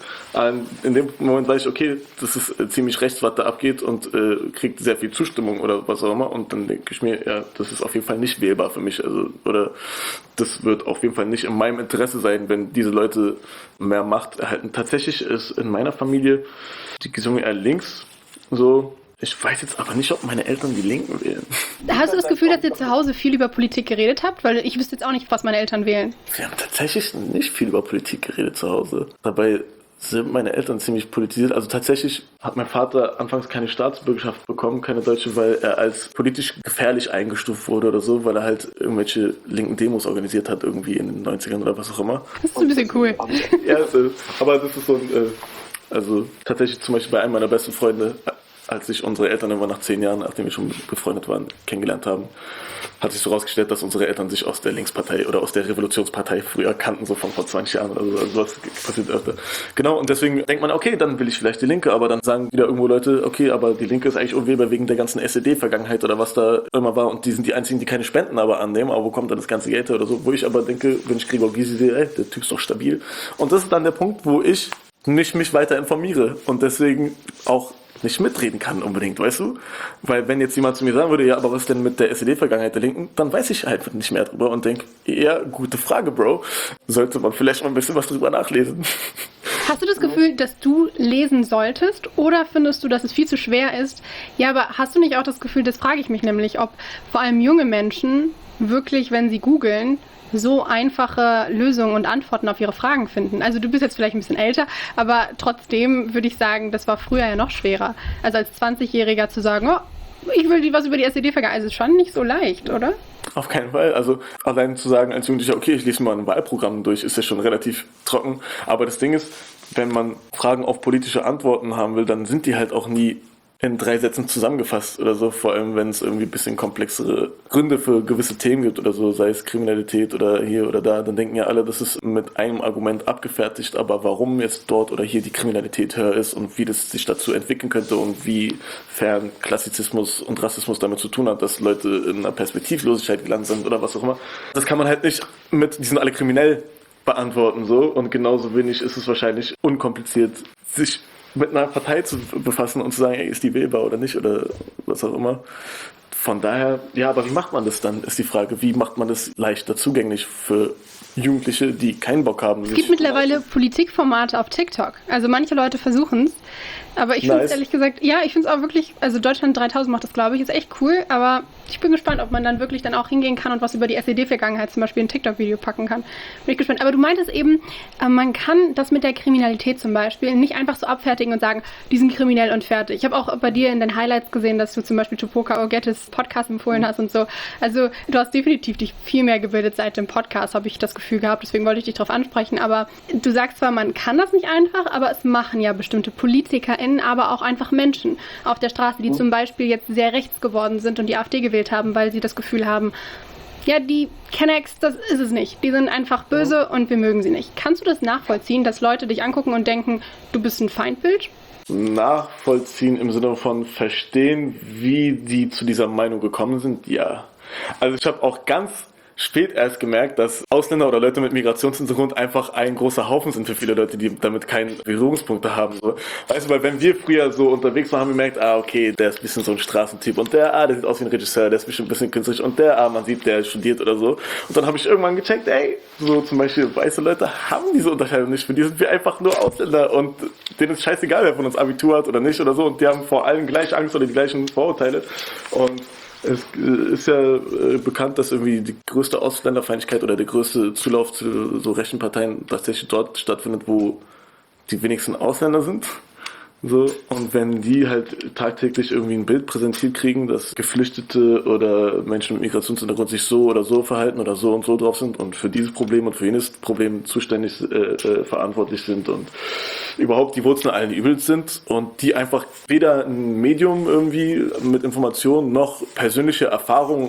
In dem Moment weiß ich, okay, das ist ziemlich rechts, was da abgeht und äh, kriegt sehr viel Zustimmung oder was auch immer. Und dann denke ich mir, ja, das ist auf jeden Fall nicht wählbar für mich. Also, oder das wird auf jeden Fall nicht in meinem Interesse sein, wenn diese Leute mehr Macht erhalten. Tatsächlich ist in meiner Familie die Gesinnung eher links. So, ich weiß jetzt aber nicht, ob meine Eltern die Linken wählen. Hast du das Gefühl, dass ihr zu Hause viel über Politik geredet habt? Weil ich wüsste jetzt auch nicht, was meine Eltern wählen. Wir haben tatsächlich nicht viel über Politik geredet zu Hause. Dabei sind meine Eltern ziemlich politisiert. Also tatsächlich hat mein Vater anfangs keine Staatsbürgerschaft bekommen, keine deutsche, weil er als politisch gefährlich eingestuft wurde oder so, weil er halt irgendwelche linken Demos organisiert hat, irgendwie in den neunzigern oder was auch immer. Das ist ein bisschen cool. Ja, aber das ist so ein... Äh, Also tatsächlich zum Beispiel bei einem meiner besten Freunde, als sich unsere Eltern immer nach zehn Jahren, nachdem wir schon befreundet waren, kennengelernt haben, hat sich so rausgestellt, dass unsere Eltern sich aus der Linkspartei oder aus der Revolutionspartei früher kannten, so von vor zwanzig Jahren oder so. Also das passiert öfter. Genau, und deswegen denkt man, okay, dann will ich vielleicht die Linke, aber dann sagen wieder irgendwo Leute, okay, aber die Linke ist eigentlich unwählbar wegen der ganzen S E D-Vergangenheit oder was da immer war und die sind die einzigen, die keine Spenden aber annehmen, aber wo kommt dann das ganze Geld her oder so, wo ich aber denke, wenn ich Gregor Gysi sehe, ey, der Typ ist doch stabil. Und das ist dann der Punkt, wo ich nicht mich weiter informiere und deswegen auch nicht mitreden kann unbedingt, weißt du? Weil wenn jetzt jemand zu mir sagen würde, ja, aber was ist denn mit der S E D-Vergangenheit der Linken, dann weiß ich halt nicht mehr drüber und denke, eher gute Frage, Bro. Sollte man vielleicht mal ein bisschen was drüber nachlesen. Hast du das Gefühl, dass du lesen solltest oder findest du, dass es viel zu schwer ist? Ja, aber hast du nicht auch das Gefühl, das frage ich mich nämlich, ob vor allem junge Menschen wirklich, wenn sie googeln, so einfache Lösungen und Antworten auf ihre Fragen finden. Also du bist jetzt vielleicht ein bisschen älter, aber trotzdem würde ich sagen, das war früher ja noch schwerer. Also als zwanzigjähriger zu sagen, oh, ich will was über die S E D vergeben. Also ist schon nicht so leicht, oder? Auf keinen Fall. Also allein zu sagen als Jugendlicher, okay, ich lese mal ein Wahlprogramm durch, ist ja schon relativ trocken. Aber das Ding ist, wenn man Fragen auf politische Antworten haben will, dann sind die halt auch nie in drei Sätzen zusammengefasst oder so, vor allem wenn es irgendwie ein bisschen komplexere Gründe für gewisse Themen gibt oder so, sei es Kriminalität oder hier oder da, dann denken ja alle, das ist mit einem Argument abgefertigt, aber warum jetzt dort oder hier die Kriminalität höher ist und wie das sich dazu entwickeln könnte und wie fern Klassizismus und Rassismus damit zu tun hat, dass Leute in einer Perspektivlosigkeit gelandet sind oder was auch immer. Das kann man halt nicht mit, die sind alle kriminell beantworten so und genauso wenig ist es wahrscheinlich unkompliziert, sich mit einer Partei zu befassen und zu sagen, ey, ist die wählbar oder nicht oder was auch immer. Von daher, ja, aber wie macht man das dann, ist die Frage. Wie macht man das leichter zugänglich für Jugendliche, die keinen Bock haben? Es gibt mittlerweile Politikformate auf TikTok. Also manche Leute versuchen es. Aber ich finde es Nice. ehrlich gesagt, ja, ich finde es auch wirklich, also Deutschland dreitausend macht das, glaube ich, ist echt cool, aber ich bin gespannt, ob man dann wirklich dann auch hingehen kann und was über die S E D-Vergangenheit zum Beispiel ein TikTok-Video packen kann. Bin ich gespannt. Aber du meintest eben, äh, man kann das mit der Kriminalität zum Beispiel nicht einfach so abfertigen und sagen, die sind kriminell und fertig. Ich habe auch bei dir in den Highlights gesehen, dass du zum Beispiel Tupoka Ogettes Podcast empfohlen hast und so. Also du hast definitiv dich viel mehr gebildet seit dem Podcast, habe ich das Gefühl gehabt. Deswegen wollte ich dich darauf ansprechen. Aber du sagst zwar, man kann das nicht einfach, aber es machen ja bestimmte PolitikerInnen, aber auch einfach Menschen auf der Straße, die zum Beispiel jetzt sehr rechts geworden sind und die AfD gewählt haben, weil sie das Gefühl haben, ja, die Kennex, das ist es nicht. Die sind einfach böse und wir mögen sie nicht. Kannst du das nachvollziehen, dass Leute dich angucken und denken, du bist ein Feindbild? Nachvollziehen im Sinne von verstehen, wie die zu dieser Meinung gekommen sind, ja. Also ich habe auch ganz spät erst gemerkt, dass Ausländer oder Leute mit Migrationshintergrund einfach ein großer Haufen sind für viele Leute, die damit keine Berührungspunkte haben. So. Weißt du, weil wenn wir früher so unterwegs waren, haben wir gemerkt, ah, okay, der ist ein bisschen so ein Straßentyp und der, ah, der sieht aus wie ein Regisseur, der ist bestimmt ein bisschen künstlerisch und der, ah, man sieht, der studiert oder so. Und dann habe ich irgendwann gecheckt, ey, so zum Beispiel weiße Leute haben diese Unterscheidung nicht, für die sind wir einfach nur Ausländer und denen ist scheißegal, wer von uns Abitur hat oder nicht oder so und die haben vor allem gleich Angst oder die gleichen Vorurteile und es ist ja äh, bekannt, dass irgendwie die größte Ausländerfeindlichkeit oder der größte Zulauf zu so rechten Parteien tatsächlich dort stattfindet, wo die wenigsten Ausländer sind. So, und wenn die halt tagtäglich irgendwie ein Bild präsentiert kriegen, dass Geflüchtete oder Menschen mit Migrationshintergrund sich so oder so verhalten oder so und so drauf sind und für dieses Problem und für jenes Problem zuständig äh, äh, verantwortlich sind und überhaupt die Wurzeln allen Übels sind und die einfach weder ein Medium irgendwie mit Informationen noch persönliche Erfahrungen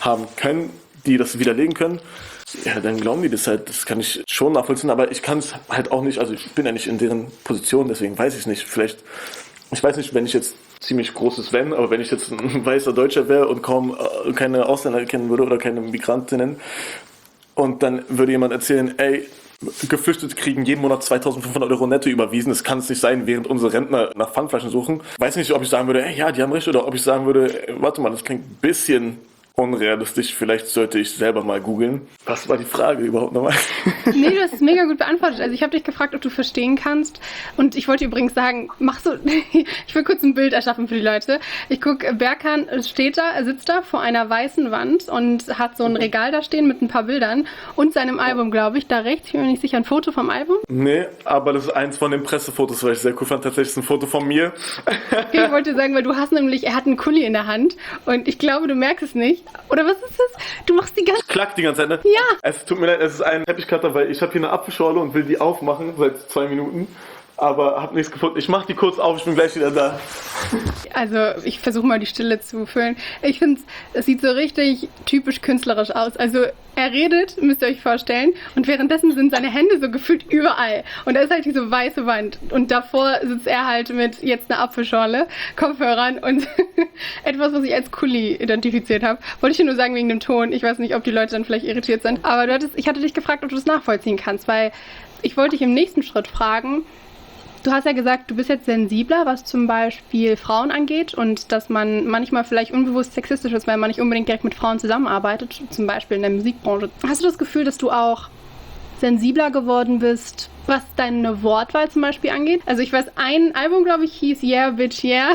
haben können, die das widerlegen können, ja, dann glauben die das halt. Das kann ich schon nachvollziehen, aber ich kann es halt auch nicht, also ich bin ja nicht in deren Position, deswegen weiß ich nicht. Vielleicht, ich weiß nicht, wenn ich jetzt ziemlich großes Wenn, aber wenn ich jetzt ein weißer Deutscher wäre und kaum äh, keine Ausländer kennen würde oder keine Migrantinnen und dann würde jemand erzählen, ey, Geflüchtete kriegen jeden Monat zweitausendfünfhundert Euro netto überwiesen. Das kann es nicht sein, während unsere Rentner nach Pfandflaschen suchen. Weiß nicht, ob ich sagen würde, ey, ja, die haben recht, oder ob ich sagen würde, ey, warte mal, das klingt ein bisschen unrealistisch. Vielleicht sollte ich selber mal googeln. Was war die Frage überhaupt nochmal? Nee, du hast es mega gut beantwortet. Also ich habe dich gefragt, ob du verstehen kannst. Und ich wollte übrigens sagen, mach so, ich will kurz ein Bild erschaffen für die Leute. Ich gucke, Berkan steht da, er sitzt da vor einer weißen Wand und hat so ein Regal da stehen mit ein paar Bildern und seinem Album, glaube ich. Da rechts, ich bin mir nicht sicher, ein Foto vom Album. Nee, aber das ist eins von den Pressefotos, weil ich sehr cool fand. Tatsächlich ist ein Foto von mir. Okay, ich wollte sagen, weil du hast nämlich, er hat einen Kuli in der Hand und ich glaube, du merkst es nicht. Oder was ist das? Du machst die ganze... Klack die ganze Zeit, ne? Ja. Es tut mir leid, es ist ein Teppichcutter, weil ich habe hier eine Apfelschorle und will die aufmachen seit zwei Minuten. Aber habe nichts gefunden. Ich mache die kurz auf, ich bin gleich wieder da. Also ich versuche mal die Stille zu füllen. Ich finde, es sieht so richtig typisch künstlerisch aus. Also er redet, müsst ihr euch vorstellen, und währenddessen sind seine Hände so gefühlt überall. Und da ist halt diese weiße Wand. Und davor sitzt er halt mit jetzt einer Apfelschorle, Kopfhörern und etwas, was ich als Kuli identifiziert habe. Wollte ich dir nur sagen wegen dem Ton. Ich weiß nicht, ob die Leute dann vielleicht irritiert sind. Aber du hattest, ich hatte dich gefragt, ob du das nachvollziehen kannst, weil ich wollte dich im nächsten Schritt fragen. Du hast ja gesagt, du bist jetzt sensibler, was zum Beispiel Frauen angeht und dass man manchmal vielleicht unbewusst sexistisch ist, weil man nicht unbedingt direkt mit Frauen zusammenarbeitet, zum Beispiel in der Musikbranche. Hast du das Gefühl, dass du auch sensibler geworden bist, was deine Wortwahl zum Beispiel angeht? Also ich weiß, ein Album, glaube ich, hieß Yeah, Bitch, Yeah.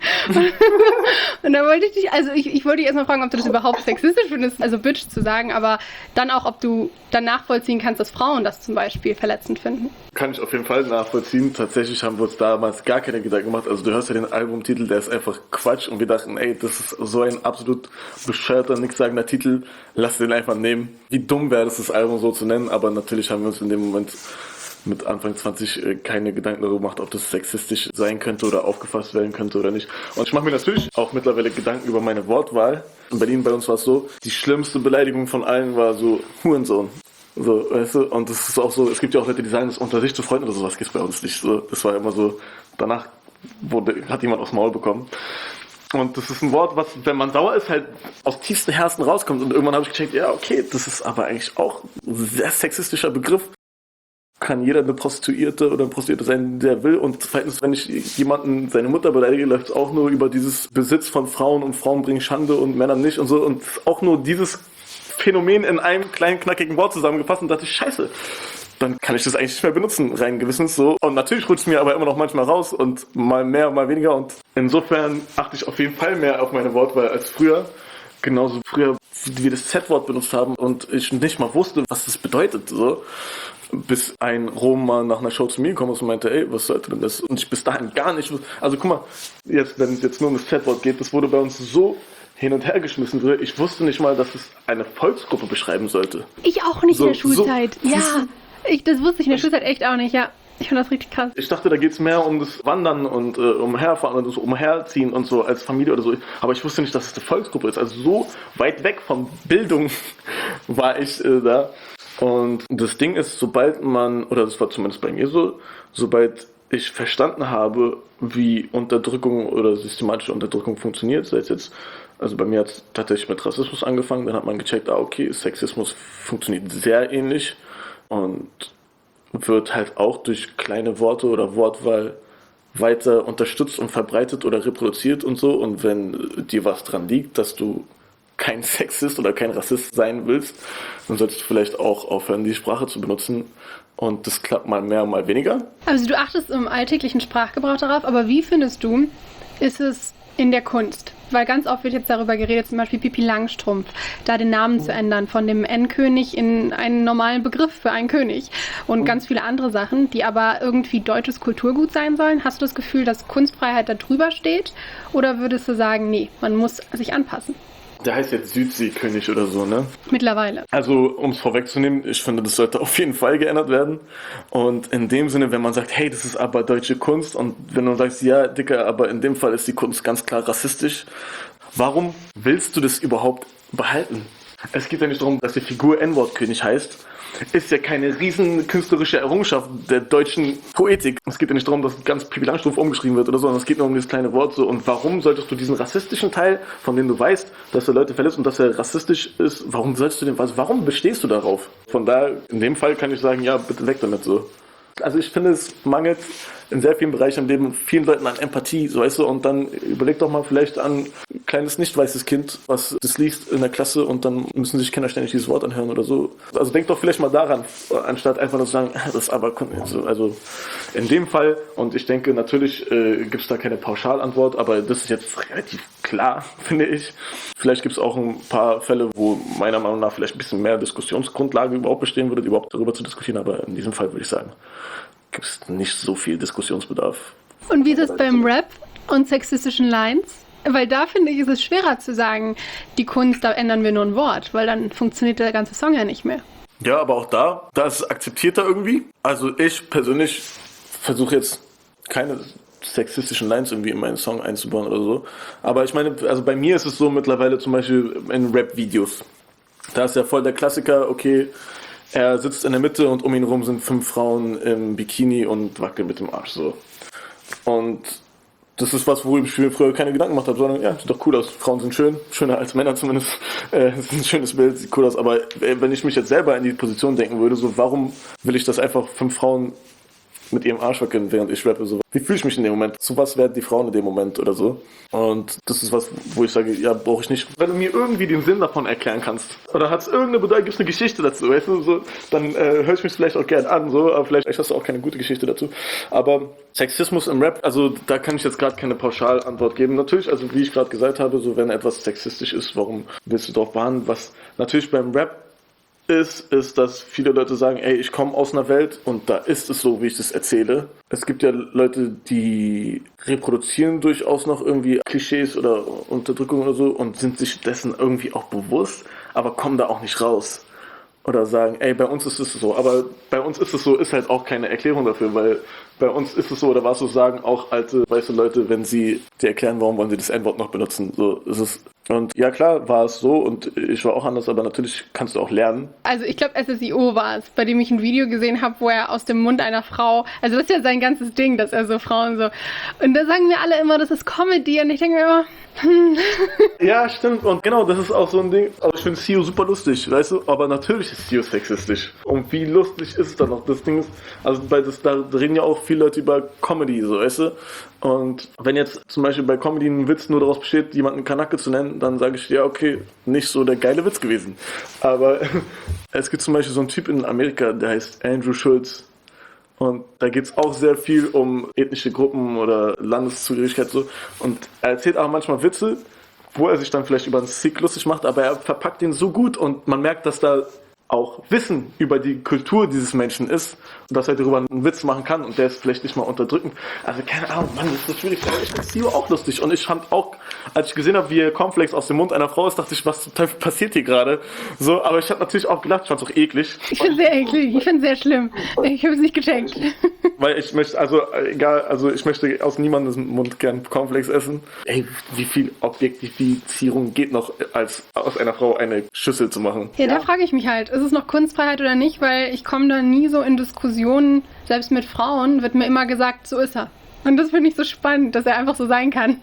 Und da wollte ich dich, also ich, ich wollte dich erstmal fragen, ob du das überhaupt sexistisch findest, also Bitch zu sagen, aber dann auch, ob du dann nachvollziehen kannst, dass Frauen das zum Beispiel verletzend finden. Kann ich auf jeden Fall nachvollziehen. Tatsächlich haben wir uns damals gar keine Gedanken gemacht. Also du hörst ja den Albumtitel, der ist einfach Quatsch und wir dachten, ey, das ist so ein absolut bescheuerter, nichtssagender Titel, lass den einfach nehmen. Wie dumm wäre es, das Album so zu nennen, aber natürlich haben wir uns in dem Moment mit Anfang zwanzig keine Gedanken darüber gemacht, ob das sexistisch sein könnte oder aufgefasst werden könnte oder nicht. Und ich mache mir natürlich auch mittlerweile Gedanken über meine Wortwahl. In Berlin bei uns war es so, die schlimmste Beleidigung von allen war so Hurensohn. So, weißt du, und das ist auch so, es gibt ja auch Leute, die sagen, das unter sich zu Freunden oder sowas gibt's bei uns nicht. So, das war immer so, danach wurde, hat jemand aufs Maul bekommen. Und das ist ein Wort, was, wenn man sauer ist, halt aus tiefstem Herzen rauskommt. Und irgendwann habe ich gecheckt, ja, okay, das ist aber eigentlich auch ein sehr sexistischer Begriff. Kann jeder eine Prostituierte oder ein Prostituierte sein, der will. Und zweitens, wenn ich jemanden, seine Mutter beleidige, läuft es auch nur über dieses Besitz von Frauen und Frauen bringen Schande und Männern nicht und so. Und auch nur dieses Phänomen in einem kleinen, knackigen Wort zusammengefasst und dachte ich, scheiße, dann kann ich das eigentlich nicht mehr benutzen, rein gewissens so. Und natürlich rutscht es mir aber immer noch manchmal raus und mal mehr, mal weniger. Und insofern achte ich auf jeden Fall mehr auf meine Wortwahl als früher. Genauso früher, wie wir das Z-Wort benutzt haben und ich nicht mal wusste, was das bedeutet, so. Bis ein Rom mal nach einer Show zu mir gekommen ist und meinte, ey, was sollte denn das? Und ich bis dahin gar nicht wusste. Also guck mal, jetzt, wenn es jetzt nur um das Z-Wort geht, das wurde bei uns so hin und her geschmissen wurde. Ich wusste nicht mal, dass es eine Volksgruppe beschreiben sollte. Ich auch nicht so, in der Schulzeit. So, ja, ich, das wusste ich in der Schulzeit echt auch nicht, ja. Ich finde das richtig krass. Ich dachte, da geht es mehr um das Wandern und äh, umherfahren und das Umherziehen und so als Familie oder so. Aber ich wusste nicht, dass es eine Volksgruppe ist. Also so weit weg von Bildung war ich äh, da. Und das Ding ist, sobald man, oder das war zumindest bei mir so, sobald ich verstanden habe, wie Unterdrückung oder systematische Unterdrückung funktioniert, sei es jetzt, also bei mir hat es tatsächlich mit Rassismus angefangen, dann hat man gecheckt, ah okay, Sexismus funktioniert sehr ähnlich und wird halt auch durch kleine Worte oder Wortwahl weiter unterstützt und verbreitet oder reproduziert und so. Und wenn dir was dran liegt, dass du kein Sexist oder kein Rassist sein willst, dann solltest du vielleicht auch aufhören, die Sprache zu benutzen. Und das klappt mal mehr, mal weniger. Also du achtest im alltäglichen Sprachgebrauch darauf, aber wie findest du, ist es in der Kunst? Weil ganz oft wird jetzt darüber geredet, zum Beispiel Pippi Langstrumpf, da den Namen zu ändern von dem N-König in einen normalen Begriff für einen König und ganz viele andere Sachen, die aber irgendwie deutsches Kulturgut sein sollen. Hast du das Gefühl, dass Kunstfreiheit da drüber steht oder würdest du sagen, nee, man muss sich anpassen? Der heißt jetzt Südseekönig oder so, ne? Mittlerweile. Also, um es vorwegzunehmen, ich finde, das sollte auf jeden Fall geändert werden. Und in dem Sinne, wenn man sagt, hey, das ist aber deutsche Kunst und wenn du sagst, ja, Dicker, aber in dem Fall ist die Kunst ganz klar rassistisch, warum willst du das überhaupt behalten? Es geht ja nicht darum, dass die Figur N-Wort-König heißt. Ist ja keine riesen künstlerische Errungenschaft der deutschen Poetik. Es geht ja nicht darum, dass ganz Pippi Langstrumpf umgeschrieben wird oder so, sondern es geht nur um dieses kleine Wort so. Und warum solltest du diesen rassistischen Teil, von dem du weißt, dass er Leute verletzt und dass er rassistisch ist, warum sollst du den, also warum bestehst du darauf? Von daher, in dem Fall kann ich sagen, ja, bitte weg damit so. Also ich finde, es mangelt in sehr vielen Bereichen im Leben vielen Leuten an Empathie, so weißt du, und dann überleg doch mal vielleicht an ein kleines nicht weißes Kind, was das liest in der Klasse und dann müssen sich Kinder ständig dieses Wort anhören oder so. Also denk doch vielleicht mal daran, anstatt einfach nur zu sagen, das ist aber, also in dem Fall, und ich denke, natürlich äh, gibt es da keine Pauschalantwort, aber das ist jetzt relativ klar, finde ich. Vielleicht gibt es auch ein paar Fälle, wo meiner Meinung nach vielleicht ein bisschen mehr Diskussionsgrundlage überhaupt bestehen würde, überhaupt darüber zu diskutieren, aber in diesem Fall würde ich sagen, gibt es nicht so viel Diskussionsbedarf. Und wie ist es beim Rap und sexistischen Lines? Weil da finde ich, ist es schwerer zu sagen, die Kunst, da ändern wir nur ein Wort, weil dann funktioniert der ganze Song ja nicht mehr. Ja, aber auch da, da ist es akzeptierter irgendwie. Also ich persönlich versuche jetzt keine sexistischen Lines irgendwie in meinen Song einzubauen oder so. Aber ich meine, also bei mir ist es so mittlerweile zum Beispiel in Rap-Videos. Da ist ja voll der Klassiker, okay, er sitzt in der Mitte und um ihn rum sind fünf Frauen im Bikini und wackelt mit dem Arsch so. Und das ist was, wo ich mir früher keine Gedanken gemacht habe, sondern ja, sieht doch cool aus. Frauen sind schön, schöner als Männer zumindest. Äh, das ist ein schönes Bild, sieht cool aus. Aber äh, wenn ich mich jetzt selber in die Position denken würde, so warum will ich das einfach fünf Frauen mit ihrem Arsch wackeln, während ich rappe? So, wie fühle ich mich in dem Moment? Zu was werden die Frauen in dem Moment oder so? Und das ist was, wo ich sage, ja, brauche ich nicht. Wenn du mir irgendwie den Sinn davon erklären kannst, oder hat es irgendeine Bedeutung, gibt es eine Geschichte dazu, weißt du, so, dann äh, höre ich mich vielleicht auch gern an, so, aber vielleicht hast du auch keine gute Geschichte dazu. Aber Sexismus im Rap, also da kann ich jetzt gerade keine Pauschalantwort geben. Natürlich, also wie ich gerade gesagt habe, so wenn etwas sexistisch ist, warum willst du darauf beharren? Was natürlich beim Rap ist, ist, dass viele Leute sagen, ey, ich komme aus einer Welt und da ist es so, wie ich das erzähle. Es gibt ja Leute, die reproduzieren durchaus noch irgendwie Klischees oder Unterdrückung oder so und sind sich dessen irgendwie auch bewusst, aber kommen da auch nicht raus. Oder sagen, ey, bei uns ist es so. Aber bei uns ist es so, ist halt auch keine Erklärung dafür, weil bei uns ist es so, oder was so sagen auch alte weiße Leute, wenn sie dir erklären, warum wollen sie das N-Wort noch benutzen. So ist es. Und ja klar, war es so und ich war auch anders, aber natürlich kannst du auch lernen. Also ich glaube, S S I O war es, bei dem ich ein Video gesehen habe, wo er aus dem Mund einer Frau, also das ist ja sein ganzes Ding, dass er so Frauen so, und da sagen wir alle immer, das ist Comedy und ich denke mir immer, hm. Ja, stimmt. Und genau, das ist auch so ein Ding. Aber ich finde C E O super lustig, weißt du? Aber natürlich ist C E O sexistisch. Und wie lustig ist es dann noch? Das Ding ist, also bei das, da reden ja auch viele Leute über Comedy, so, weißt du? Und wenn jetzt zum Beispiel bei Comedy ein Witz nur daraus besteht, jemanden Kanake zu nennen, dann sage ich, ja, okay, nicht so der geile Witz gewesen. Aber es gibt zum Beispiel so einen Typ in Amerika, der heißt Andrew Schulz. Und da geht es auch sehr viel um ethnische Gruppen oder Landeszugehörigkeit so. Und er erzählt auch manchmal Witze, wo er sich dann vielleicht über einen Sikh lustig macht, aber er verpackt ihn so gut und man merkt, dass da auch Wissen über die Kultur dieses Menschen ist und dass er darüber einen Witz machen kann und der ist vielleicht nicht mal unterdrückend. Also keine Ahnung, Mann, das ist schwierig. Ich finde C E O auch lustig und ich fand auch, als ich gesehen habe, wie er Cornflakes aus dem Mund einer Frau ist, dachte ich, was zum Teufel passiert hier gerade? So, aber ich habe natürlich auch gelacht, ich fand es auch eklig. Ich finde es sehr eklig, ich finde es sehr schlimm. Ich habe es nicht gecheckt. Weil ich möchte, also egal, also ich möchte aus niemandem Mund gern Cornflakes essen. Ey, wie viel Objektifizierung geht noch, als aus einer Frau eine Schüssel zu machen? Ja, da frage ich mich halt, ist es noch Kunstfreiheit oder nicht, weil ich komme da nie so in Diskussionen, selbst mit Frauen wird mir immer gesagt, so ist er. Und das finde ich so spannend, dass er einfach so sein kann.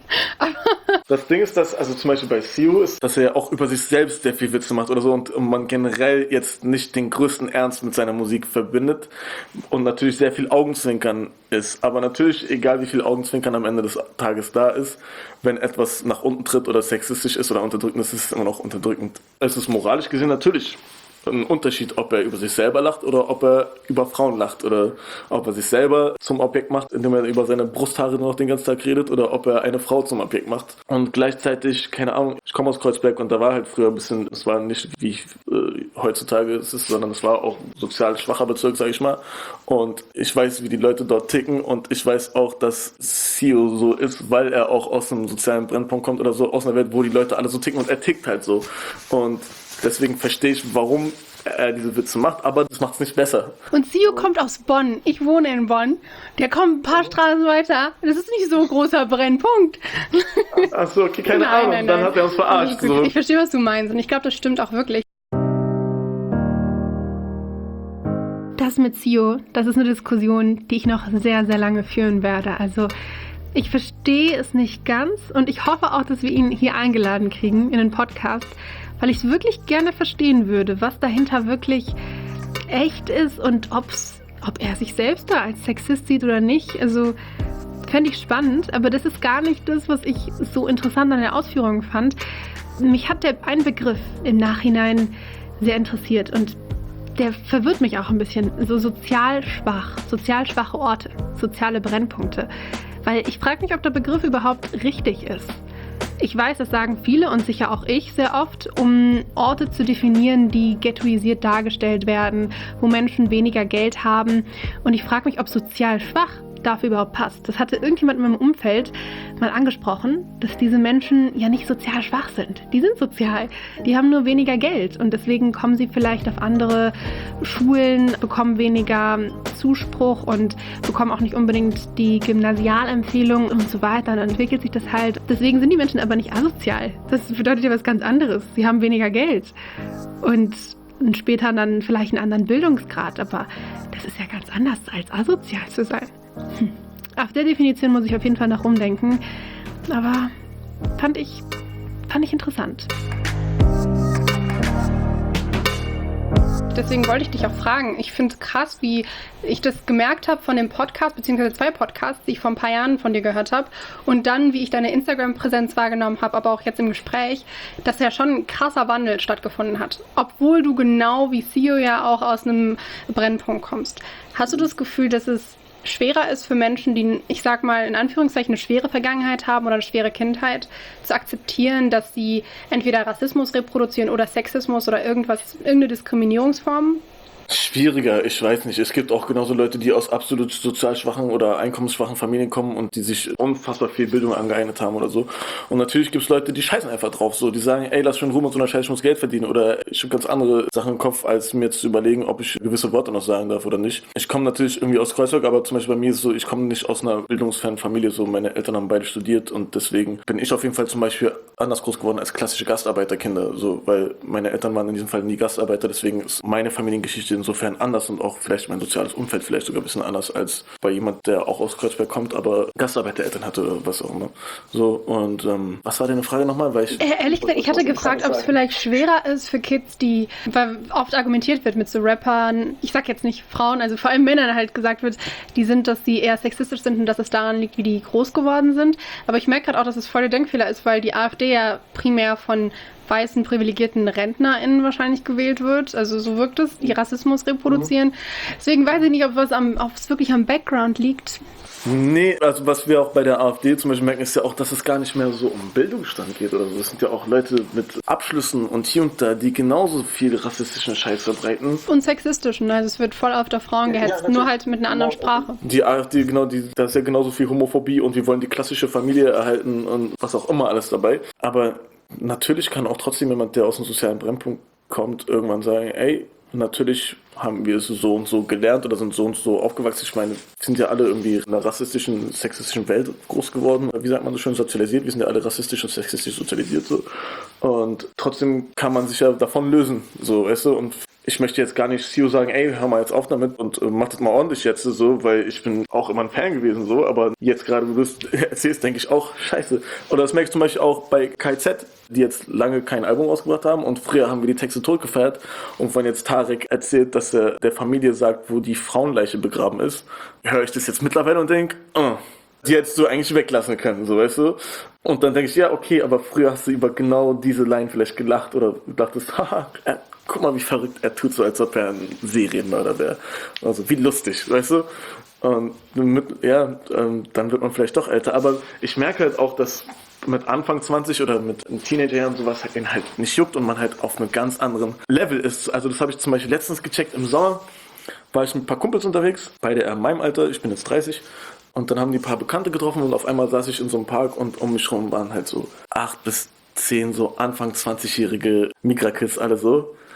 Das Ding ist, dass, also zum Beispiel bei C E O ist, dass er auch über sich selbst sehr viel Witze macht oder so und man generell jetzt nicht den größten Ernst mit seiner Musik verbindet und natürlich sehr viel Augenzwinkern ist. Aber natürlich, egal wie viel Augenzwinkern am Ende des Tages da ist, wenn etwas nach unten tritt oder sexistisch ist oder unterdrückend ist, ist es immer noch unterdrückend. Es ist moralisch gesehen natürlich ein Unterschied, ob er über sich selber lacht oder ob er über Frauen lacht oder ob er sich selber zum Objekt macht, indem er über seine Brusthaare nur noch den ganzen Tag redet oder ob er eine Frau zum Objekt macht. Und gleichzeitig, keine Ahnung, ich komme aus Kreuzberg und da war halt früher ein bisschen, es war nicht wie äh, heutzutage es ist, sondern es war auch ein sozial schwacher Bezirk, sag ich mal. Und ich weiß, wie die Leute dort ticken und ich weiß auch, dass C E O so ist, weil er auch aus einem sozialen Brennpunkt kommt oder so, aus einer Welt, wo die Leute alle so ticken und er tickt halt so. Und deswegen verstehe ich, warum er diese Witze macht, aber das macht es nicht besser. Und Sio kommt aus Bonn. Ich wohne in Bonn. Der kommt ein paar Straßen weiter. Das ist nicht so ein großer Brennpunkt. Achso, okay, keine Nein, Ahnung. nein, Dann nein. hat er uns verarscht. Ich, So. ich verstehe, was du meinst. Und ich glaube, das stimmt auch wirklich. Das mit Sio, das ist eine Diskussion, die ich noch sehr, sehr lange führen werde. Also ich verstehe es nicht ganz und ich hoffe auch, dass wir ihn hier eingeladen kriegen in den Podcast, weil ich es wirklich gerne verstehen würde, was dahinter wirklich echt ist und ob's, ob er sich selbst da als Sexist sieht oder nicht. Also fände ich spannend, aber das ist gar nicht das, was ich so interessant an der Ausführung fand. Mich hat der ein Begriff im Nachhinein sehr interessiert und der verwirrt mich auch ein bisschen. So sozial schwach, sozial schwache Orte, soziale Brennpunkte. Weil ich frage mich, ob der Begriff überhaupt richtig ist. Ich weiß, das sagen viele und sicher auch ich sehr oft, um Orte zu definieren, die ghettoisiert dargestellt werden, wo Menschen weniger Geld haben. Und ich frage mich, ob sozial schwach dafür überhaupt passt. Das hatte irgendjemand in meinem Umfeld mal angesprochen, dass diese Menschen ja nicht sozial schwach sind. Die sind sozial, die haben nur weniger Geld und deswegen kommen sie vielleicht auf andere Schulen, bekommen weniger Zuspruch und bekommen auch nicht unbedingt die Gymnasialempfehlung und so weiter. Dann entwickelt sich das halt. Deswegen sind die Menschen aber nicht asozial. Das bedeutet ja was ganz anderes. Sie haben weniger Geld und später dann vielleicht einen anderen Bildungsgrad, aber das ist ja ganz anders, als asozial zu sein. Hm. Auf der Definition muss ich auf jeden Fall noch rumdenken, aber fand ich, fand ich interessant. Deswegen wollte ich dich auch fragen. Ich finde es krass, wie ich das gemerkt habe von dem Podcast, beziehungsweise zwei Podcasts, die ich vor ein paar Jahren von dir gehört habe. Und dann, wie ich deine Instagram-Präsenz wahrgenommen habe, aber auch jetzt im Gespräch, dass ja schon ein krasser Wandel stattgefunden hat. Obwohl du genau wie Sio ja auch aus einem Brennpunkt kommst. Hast du das Gefühl, dass es schwerer ist für Menschen, die, ich sag mal, in Anführungszeichen eine schwere Vergangenheit haben oder eine schwere Kindheit, zu akzeptieren, dass sie entweder Rassismus reproduzieren oder Sexismus oder irgendwas, irgendeine Diskriminierungsform? Schwieriger, ich weiß nicht. Es gibt auch genauso Leute, die aus absolut sozial schwachen oder einkommensschwachen Familien kommen und die sich unfassbar viel Bildung angeeignet haben oder so. Und natürlich gibt es Leute, die scheißen einfach drauf, so. Die sagen, ey, lass schon Ruhe mit so einer Scheiße, ich muss Geld verdienen. Oder ich habe ganz andere Sachen im Kopf, als mir zu überlegen, ob ich gewisse Worte noch sagen darf oder nicht. Ich komme natürlich irgendwie aus Kreuzberg, aber zum Beispiel bei mir ist es so, ich komme nicht aus einer bildungsfernen Familie, so. Meine Eltern haben beide studiert und deswegen bin ich auf jeden Fall zum Beispiel anders groß geworden als klassische Gastarbeiterkinder, so. Weil meine Eltern waren in diesem Fall nie Gastarbeiter, deswegen ist meine Familiengeschichte insofern anders und auch vielleicht mein soziales Umfeld vielleicht sogar ein bisschen anders als bei jemand, der auch aus Kreuzberg kommt, aber Gastarbeitereltern hatte oder was auch immer. So, und ähm, was war deine Frage nochmal? Weil ich, äh, ehrlich gesagt, ich hatte gefragt, ob es vielleicht schwerer ist für Kids, die, weil oft argumentiert wird mit so Rappern, ich sag jetzt nicht Frauen, also vor allem Männern halt gesagt wird, die sind, dass die eher sexistisch sind und dass es daran liegt, wie die groß geworden sind. Aber ich merke gerade auch, dass es voll der Denkfehler ist, weil die AfD ja primär von weißen, privilegierten RentnerInnen wahrscheinlich gewählt wird. Also so wirkt es, die Rassismus reproduzieren. Mhm. Deswegen weiß ich nicht, ob was am, ob es wirklich am Background liegt. Nee, also was wir auch bei der AfD zum Beispiel merken, ist ja auch, dass es gar nicht mehr so um Bildungsstand geht oder so. Das sind ja auch Leute mit Abschlüssen und hier und da, die genauso viel rassistischen Scheiß verbreiten. Und sexistischen, also es wird voll auf der Frauen gehetzt, ja, nur halt mit einer anderen Sprache. Die AfD, genau, die, da ist ja genauso viel Homophobie und wir wollen die klassische Familie erhalten und was auch immer alles dabei. Aber natürlich kann auch trotzdem jemand, der aus einem sozialen Brennpunkt kommt, irgendwann sagen, ey, natürlich haben wir es so und so gelernt oder sind so und so aufgewachsen. Ich meine, wir sind ja alle irgendwie in einer rassistischen, sexistischen Welt groß geworden. Wie sagt man so schön, sozialisiert. Wir sind ja alle rassistisch und sexistisch sozialisiert. So. Und trotzdem kann man sich ja davon lösen, so, weißt du. Und ich möchte jetzt gar nicht Sio sagen, ey, hör mal jetzt auf damit und äh, mach das mal ordentlich jetzt, so, weil ich bin auch immer ein Fan gewesen, so. Aber jetzt gerade, wo du es erzählst, denke ich auch, scheiße. Oder das merke ich zum Beispiel auch bei K Z, die jetzt lange kein Album rausgebracht haben und früher haben wir die Texte tot gefeiert. Und wenn jetzt Tarek erzählt, dass er der Familie sagt, wo die Frauenleiche begraben ist, höre ich das jetzt mittlerweile und denke, oh, die hättest du eigentlich weglassen können, so, weißt du? Und dann denke ich, ja, okay, aber früher hast du über genau diese Line vielleicht gelacht oder dachtest, haha, er, guck mal, wie verrückt er tut, so als ob er ein Serienmörder wäre. Also, wie lustig, weißt du? Und mit, ja, dann wird man vielleicht doch älter. Aber ich merke halt auch, dass mit Anfang zwanzig oder mit einem Teenagerjahren sowas halt, ihn halt nicht juckt und man halt auf einem ganz anderen Level ist. Also das habe ich zum Beispiel letztens gecheckt. Im Sommer war ich mit ein paar Kumpels unterwegs, beide eher in meinem Alter, ich bin jetzt dreißig. Und dann haben die ein paar Bekannte getroffen und auf einmal saß ich in so einem Park und um mich rum waren halt so acht bis zehn so Anfang zwanzigjährige Migra-Kids alle so.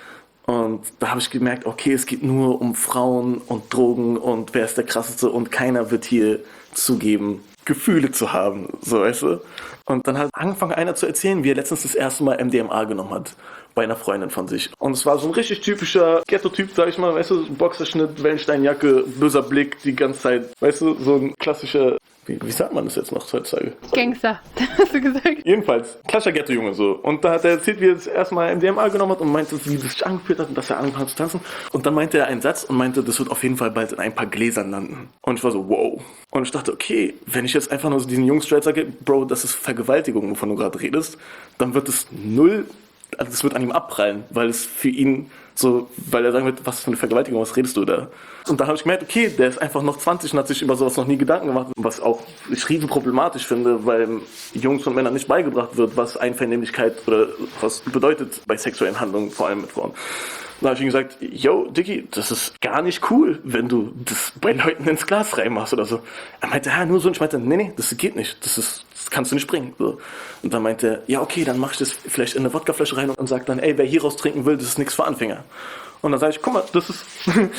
Und da habe ich gemerkt, okay, es geht nur um Frauen und Drogen und wer ist der Krasseste und keiner wird hier zugeben, Gefühle zu haben, so, weißt du? Und dann hat angefangen einer zu erzählen, wie er letztens das erste Mal M D M A genommen hat. Bei einer Freundin von sich. Und es war so ein richtig typischer Ghetto-Typ, sag ich mal, weißt du, Boxerschnitt, Wellensteinjacke, böser Blick die ganze Zeit, weißt du, so ein klassischer, wie, wie sagt man das jetzt noch heutzutage? Gangster, hast du gesagt. Jedenfalls, klassischer Ghetto-Junge so. Und da hat er erzählt, wie er das erste Mal M D M A genommen hat und meinte, wie das sich angefühlt hat und dass er angefangen hat zu tanzen. Und dann meinte er einen Satz und meinte, das wird auf jeden Fall bald in ein paar Gläsern landen. Und ich war so, wow. Und ich dachte, okay, wenn ich jetzt einfach nur so diesen Jungs straight sage, Bro, das ist Vergewaltigung, wovon du gerade redest, dann wird es null, also es wird an ihm abprallen, weil es für ihn so, weil er sagen wird, was für eine Vergewaltigung, was redest du da? Und dann habe ich gemerkt, okay, der ist einfach noch zwanzig und hat sich über sowas noch nie Gedanken gemacht, was auch ich riesen problematisch finde, weil Jungs und Männern nicht beigebracht wird, was Einvernehmlichkeit oder was bedeutet bei sexuellen Handlungen, vor allem mit Frauen. Dann habe ich ihm gesagt, yo, Diggi, das ist gar nicht cool, wenn du das bei Leuten ins Glas reinmachst oder so. Er meinte, ja, nur so. Und ich meinte, nee, nee, das geht nicht. Das ist, das kannst du nicht bringen. So. Und dann meinte er, ja, okay, dann mach ich das vielleicht in eine Wodkaflasche rein und sag dann, ey, wer hier raus trinken will, das ist nichts für Anfänger. Und dann sage ich, guck mal, das ist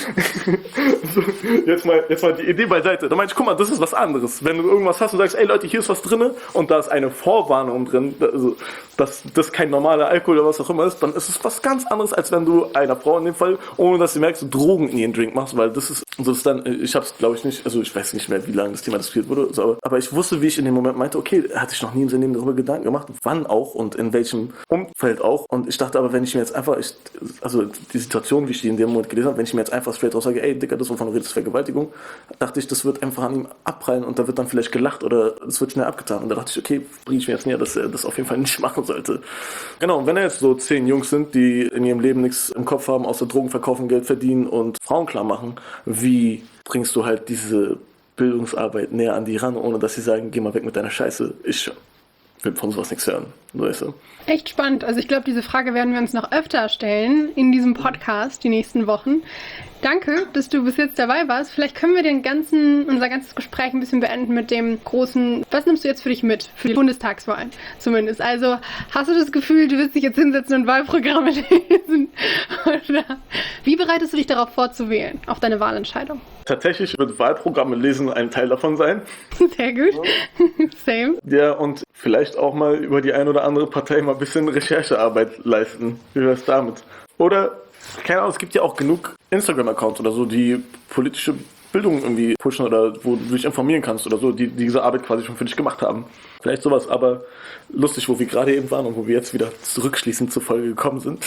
so, jetzt, mal, jetzt mal die Idee beiseite. Dann meinte ich, guck mal, das ist was anderes. Wenn du irgendwas hast und sagst, ey Leute, hier ist was drin und da ist eine Vorwarnung drin, also, dass das kein normaler Alkohol oder was auch immer ist, dann ist es was ganz anderes, als wenn du einer Frau in dem Fall, ohne dass sie merkst, Drogen in ihren Drink machst, weil das ist, so ist dann, ich hab's glaube ich nicht, also ich weiß nicht mehr, wie lange das Thema diskutiert wurde, so, aber, aber ich wusste, wie ich in dem Moment meinte, okay, er hat sich noch nie im Leben darüber Gedanken gemacht, wann auch und in welchem Umfeld auch. Und ich dachte aber, wenn ich mir jetzt einfach, ich, also die Situation, wie ich die in dem Moment gelesen habe, wenn ich mir jetzt einfach straight raus sage, ey, Dicker, das, wovon du redest, ist Vergewaltigung, dachte ich, das wird einfach an ihm abprallen und da wird dann vielleicht gelacht oder es wird schnell abgetan. Und da dachte ich, okay, bringe ich mir jetzt näher, dass er das auf jeden Fall nicht machen sollte. Genau, und wenn da jetzt so zehn Jungs sind, die in ihrem Leben nichts im Kopf haben, außer Drogen verkaufen, Geld verdienen und Frauen klar machen, wie bringst du halt diese Bildungsarbeit näher an die ran, ohne dass sie sagen, geh mal weg mit deiner Scheiße, ich will von sowas nichts hören. Weißt du? Echt spannend. Also ich glaube, diese Frage werden wir uns noch öfter stellen in diesem Podcast die nächsten Wochen. Danke, dass du bis jetzt dabei warst. Vielleicht können wir den ganzen, unser ganzes Gespräch ein bisschen beenden mit dem großen, was nimmst du jetzt für dich mit? Für die Bundestagswahlen zumindest. Also hast du das Gefühl, du wirst dich jetzt hinsetzen und Wahlprogramme lesen? Oder wie bereitest du dich darauf vor, zu wählen, auf deine Wahlentscheidung? Tatsächlich wird Wahlprogramme lesen ein Teil davon sein. Sehr gut. Same. Ja, und vielleicht auch mal über die eine oder andere Partei mal ein bisschen Recherchearbeit leisten. Wie wär's damit? Oder, keine Ahnung, es gibt ja auch genug Instagram-Accounts oder so, die politische Bildung irgendwie pushen oder wo du dich informieren kannst oder so, die, die diese Arbeit quasi schon für dich gemacht haben. Vielleicht sowas, aber lustig, wo wir gerade eben waren und wo wir jetzt wieder zurückschließend zur Folge gekommen sind.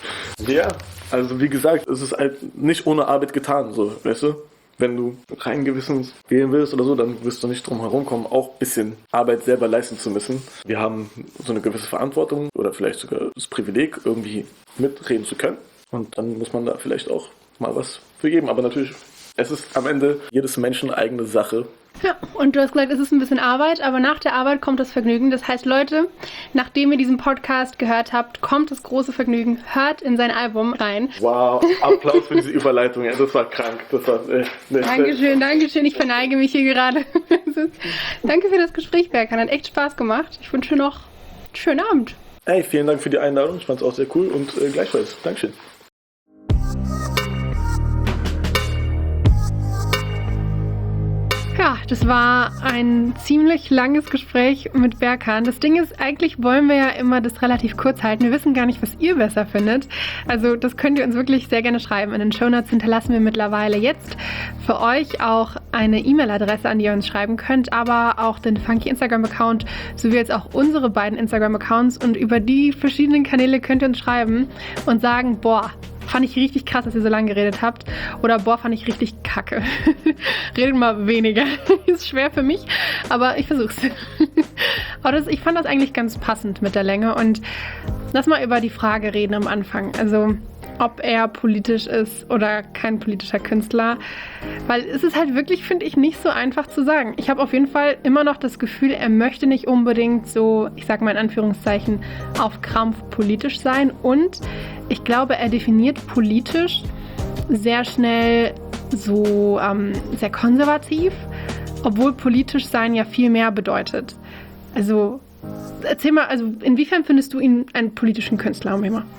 Ja, also wie gesagt, es ist halt nicht ohne Arbeit getan, so, weißt du? Wenn du rein gewissens wählen willst oder so, dann wirst du nicht drum herum kommen, auch ein bisschen Arbeit selber leisten zu müssen. Wir haben so eine gewisse Verantwortung oder vielleicht sogar das Privileg, irgendwie mitreden zu können. Und dann muss man da vielleicht auch mal was für geben. Aber natürlich, es ist am Ende jedes Menschen eigene Sache. Ja, und du hast gesagt, es ist ein bisschen Arbeit, aber nach der Arbeit kommt das Vergnügen. Das heißt, Leute, nachdem ihr diesen Podcast gehört habt, kommt das große Vergnügen. Hört in sein Album rein. Wow, Applaus für diese Überleitung. Ja, das war krank. Das war, äh, ne, Dankeschön, Dankeschön. Ich verneige mich hier gerade. Danke für das Gespräch, Berkan. Hat echt Spaß gemacht. Ich wünsche noch einen schönen Abend. Hey, vielen Dank für die Einladung. Ich fand es auch sehr cool und äh, gleichfalls. Dankeschön. Ja, das war ein ziemlich langes Gespräch mit Berkan. Das Ding ist, eigentlich wollen wir ja immer das relativ kurz halten. Wir wissen gar nicht, was ihr besser findet. Also das könnt ihr uns wirklich sehr gerne schreiben. In den Shownotes hinterlassen wir mittlerweile jetzt für euch auch eine E-Mail-Adresse, an die ihr uns schreiben könnt, aber auch den Funky Instagram-Account, sowie jetzt auch unsere beiden Instagram-Accounts. Und über die verschiedenen Kanäle könnt ihr uns schreiben und sagen, boah, fand ich richtig krass, dass ihr so lange geredet habt. Oder boah, fand ich richtig kacke. Redet mal weniger. Ist schwer für mich, aber ich versuch's. Aber das, ich fand das eigentlich ganz passend mit der Länge. Und lass mal über die Frage reden am Anfang. Also, ob er politisch ist oder kein politischer Künstler. Weil es ist halt wirklich, finde ich, nicht so einfach zu sagen. Ich habe auf jeden Fall immer noch das Gefühl, er möchte nicht unbedingt so, ich sage mal in Anführungszeichen, auf Krampf politisch sein. Und ich glaube, er definiert politisch sehr schnell so ähm, sehr konservativ, obwohl politisch sein ja viel mehr bedeutet. Also, erzähl mal, also inwiefern findest du ihn einen politischen Künstler, Mima?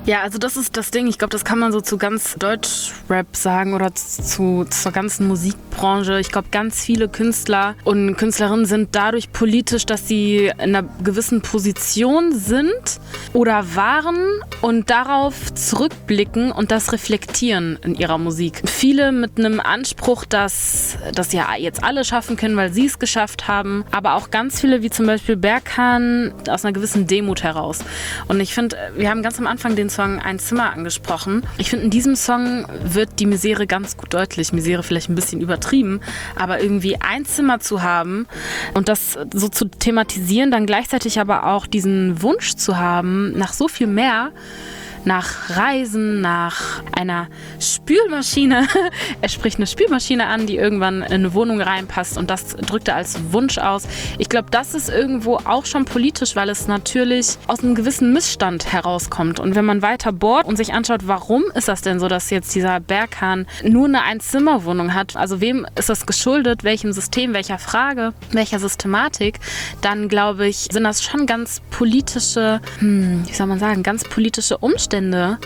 Ja, also das ist das Ding. Ich glaube, das kann man so zu ganz Deutschrap sagen oder zu, zur ganzen Musikbranche. Ich glaube, ganz viele Künstler und Künstlerinnen sind dadurch politisch, dass sie in einer gewissen Position sind oder waren und darauf zurückblicken und das reflektieren in ihrer Musik. Viele mit einem Anspruch, dass das ja jetzt alle schaffen können, weil sie es geschafft haben, aber auch ganz viele, wie zum Beispiel Berkan, aus einer gewissen Demut heraus. Und ich finde, wir haben ganz am Anfang den Song Ein Zimmer angesprochen. Ich finde, in diesem Song wird die Misere ganz gut deutlich. Misere vielleicht ein bisschen übertrieben, aber irgendwie ein Zimmer zu haben und das so zu thematisieren, dann gleichzeitig aber auch diesen Wunsch zu haben nach so viel mehr, nach Reisen, nach einer Spülmaschine. Er spricht eine Spülmaschine an, die irgendwann in eine Wohnung reinpasst und das drückt er als Wunsch aus. Ich glaube, das ist irgendwo auch schon politisch, weil es natürlich aus einem gewissen Missstand herauskommt. Und wenn man weiter bohrt und sich anschaut, warum ist das denn so, dass jetzt dieser Berkan nur eine Einzimmerwohnung hat, also wem ist das geschuldet, welchem System, welcher Frage, welcher Systematik, dann glaube ich, sind das schon ganz politische, hm, wie soll man sagen, ganz politische Umstände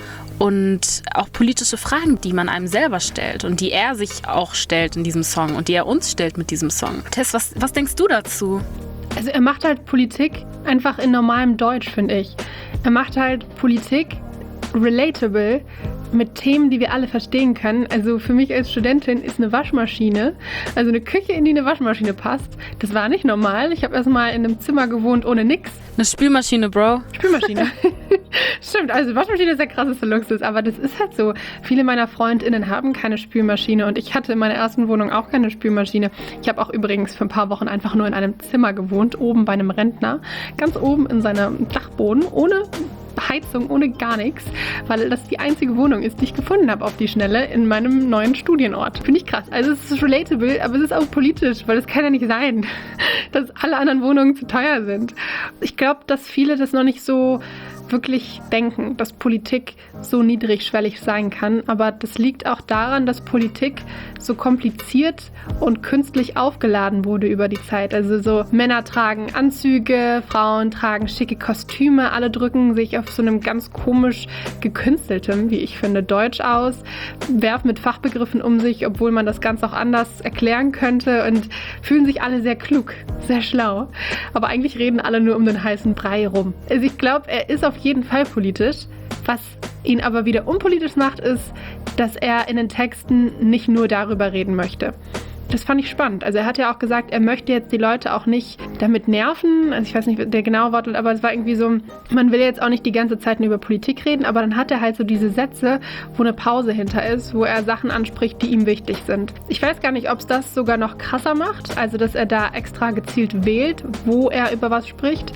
und auch politische Fragen, die man einem selber stellt und die er sich auch stellt in diesem Song und die er uns stellt mit diesem Song. Tess, was, was denkst du dazu? Also er macht halt Politik einfach in normalem Deutsch, finde ich. Er macht halt Politik relatable mit Themen, die wir alle verstehen können. Also für mich als Studentin ist eine Waschmaschine, also eine Küche, in die eine Waschmaschine passt, das war nicht normal. Ich habe erst mal in einem Zimmer gewohnt ohne nix. Eine Spülmaschine, Bro. Spülmaschine. Stimmt, also Waschmaschine ist der krasseste Luxus, aber das ist halt so. Viele meiner FreundInnen haben keine Spülmaschine und ich hatte in meiner ersten Wohnung auch keine Spülmaschine. Ich habe auch übrigens für ein paar Wochen einfach nur in einem Zimmer gewohnt, oben bei einem Rentner, ganz oben in seinem Dachboden, ohne Heizung, ohne gar nichts, weil das die einzige Wohnung ist, die ich gefunden habe auf die Schnelle in meinem neuen Studienort. Finde ich krass. Also es ist relatable, aber es ist auch politisch, weil es kann ja nicht sein, dass alle anderen Wohnungen zu teuer sind. Ich glaube, dass viele das noch nicht so wirklich denken, dass Politik so niedrigschwellig sein kann. Aber das liegt auch daran, dass Politik so kompliziert und künstlich aufgeladen wurde über die Zeit. Also so Männer tragen Anzüge, Frauen tragen schicke Kostüme, alle drücken sich auf so einem ganz komisch gekünsteltem, wie ich finde, Deutsch aus, werfen mit Fachbegriffen um sich, obwohl man das ganz auch anders erklären könnte und fühlen sich alle sehr klug, sehr schlau. Aber eigentlich reden alle nur um den heißen Brei rum. Also ich glaube, er ist auf jeden Fall politisch. Was ihn aber wieder unpolitisch macht, ist, dass er in den Texten nicht nur darüber reden möchte. Das fand ich spannend. Also er hat ja auch gesagt, er möchte jetzt die Leute auch nicht damit nerven. Also ich weiß nicht der genaue Wortlaut, aber es war irgendwie so, man will jetzt auch nicht die ganze Zeit nur über Politik reden, aber dann hat er halt so diese Sätze, wo eine Pause hinter ist, wo er Sachen anspricht, die ihm wichtig sind. Ich weiß gar nicht, ob es das sogar noch krasser macht, also dass er da extra gezielt wählt, wo er über was spricht,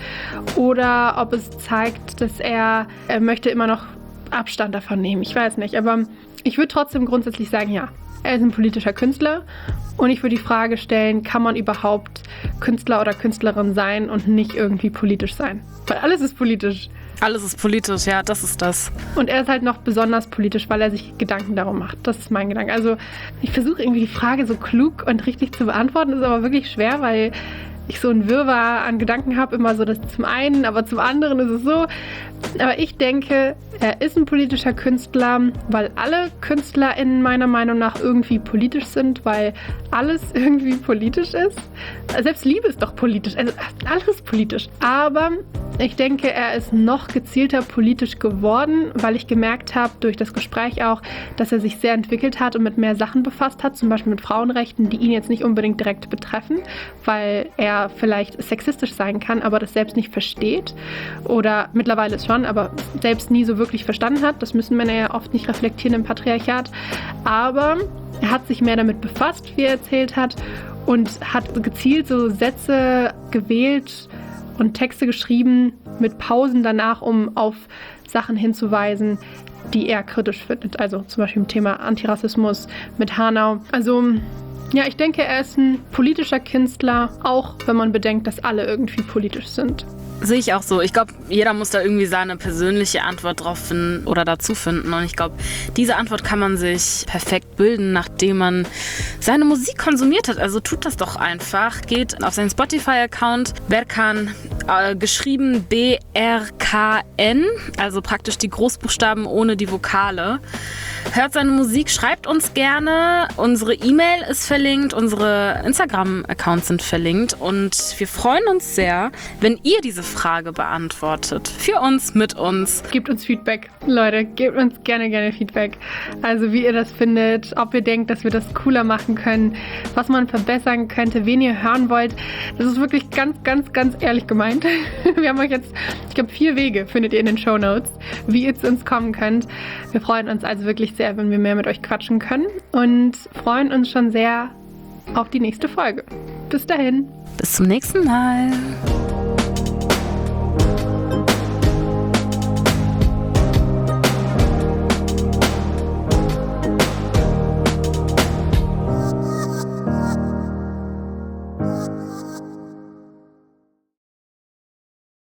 oder ob es zeigt, dass er, er möchte immer noch Abstand davon nehmen. Ich weiß nicht, aber ich würde trotzdem grundsätzlich sagen, ja, er ist ein politischer Künstler und ich würde die Frage stellen, kann man überhaupt Künstler oder Künstlerin sein und nicht irgendwie politisch sein? Weil alles ist politisch. Alles ist politisch, ja, das ist das. Und er ist halt noch besonders politisch, weil er sich Gedanken darum macht. Das ist mein Gedanke. Also ich versuche irgendwie die Frage so klug und richtig zu beantworten, ist aber wirklich schwer, weil ich so ein Wirrwarr an Gedanken habe, immer so das zum einen, aber zum anderen ist es so. Aber ich denke, er ist ein politischer Künstler, weil alle KünstlerInnen meiner Meinung nach irgendwie politisch sind, weil alles irgendwie politisch ist. Selbst Liebe ist doch politisch, also alles ist politisch. Aber ich denke, er ist noch gezielter politisch geworden, weil ich gemerkt habe, durch das Gespräch auch, dass er sich sehr entwickelt hat und mit mehr Sachen befasst hat, zum Beispiel mit Frauenrechten, die ihn jetzt nicht unbedingt direkt betreffen, weil er vielleicht sexistisch sein kann, aber das selbst nicht versteht oder mittlerweile schon, aber selbst nie so wirklich verstanden hat. Das müssen Männer ja oft nicht reflektieren im Patriarchat, aber er hat sich mehr damit befasst, wie er erzählt hat, und hat gezielt so Sätze gewählt und Texte geschrieben mit Pausen danach, um auf Sachen hinzuweisen, die er kritisch findet. Also zum Beispiel im Thema Antirassismus mit Hanau. Also ja, ich denke, er ist ein politischer Künstler, auch wenn man bedenkt, dass alle irgendwie politisch sind. Sehe ich auch so. Ich glaube, jeder muss da irgendwie seine persönliche Antwort drauf finden oder dazu finden. Und ich glaube, diese Antwort kann man sich perfekt bilden, nachdem man seine Musik konsumiert hat. Also tut das doch einfach. Geht auf seinen Spotify-Account, Berkan Äh, geschrieben B R K N, also praktisch die Großbuchstaben ohne die Vokale. Hört seine Musik, schreibt uns gerne. Unsere E-Mail ist verlinkt, unsere Instagram-Accounts sind verlinkt und wir freuen uns sehr, wenn ihr diese Frage beantwortet. Für uns, mit uns. Gebt uns Feedback, Leute, gebt uns gerne, gerne Feedback. Also wie ihr das findet, ob ihr denkt, dass wir das cooler machen können, was man verbessern könnte, wen ihr hören wollt. Das ist wirklich ganz, ganz, ganz ehrlich gemeint. Wir haben euch jetzt, ich glaube, vier Wege findet ihr in den Shownotes, wie ihr zu uns kommen könnt. Wir freuen uns also wirklich sehr, wenn wir mehr mit euch quatschen können und freuen uns schon sehr auf die nächste Folge. Bis dahin. Bis zum nächsten Mal.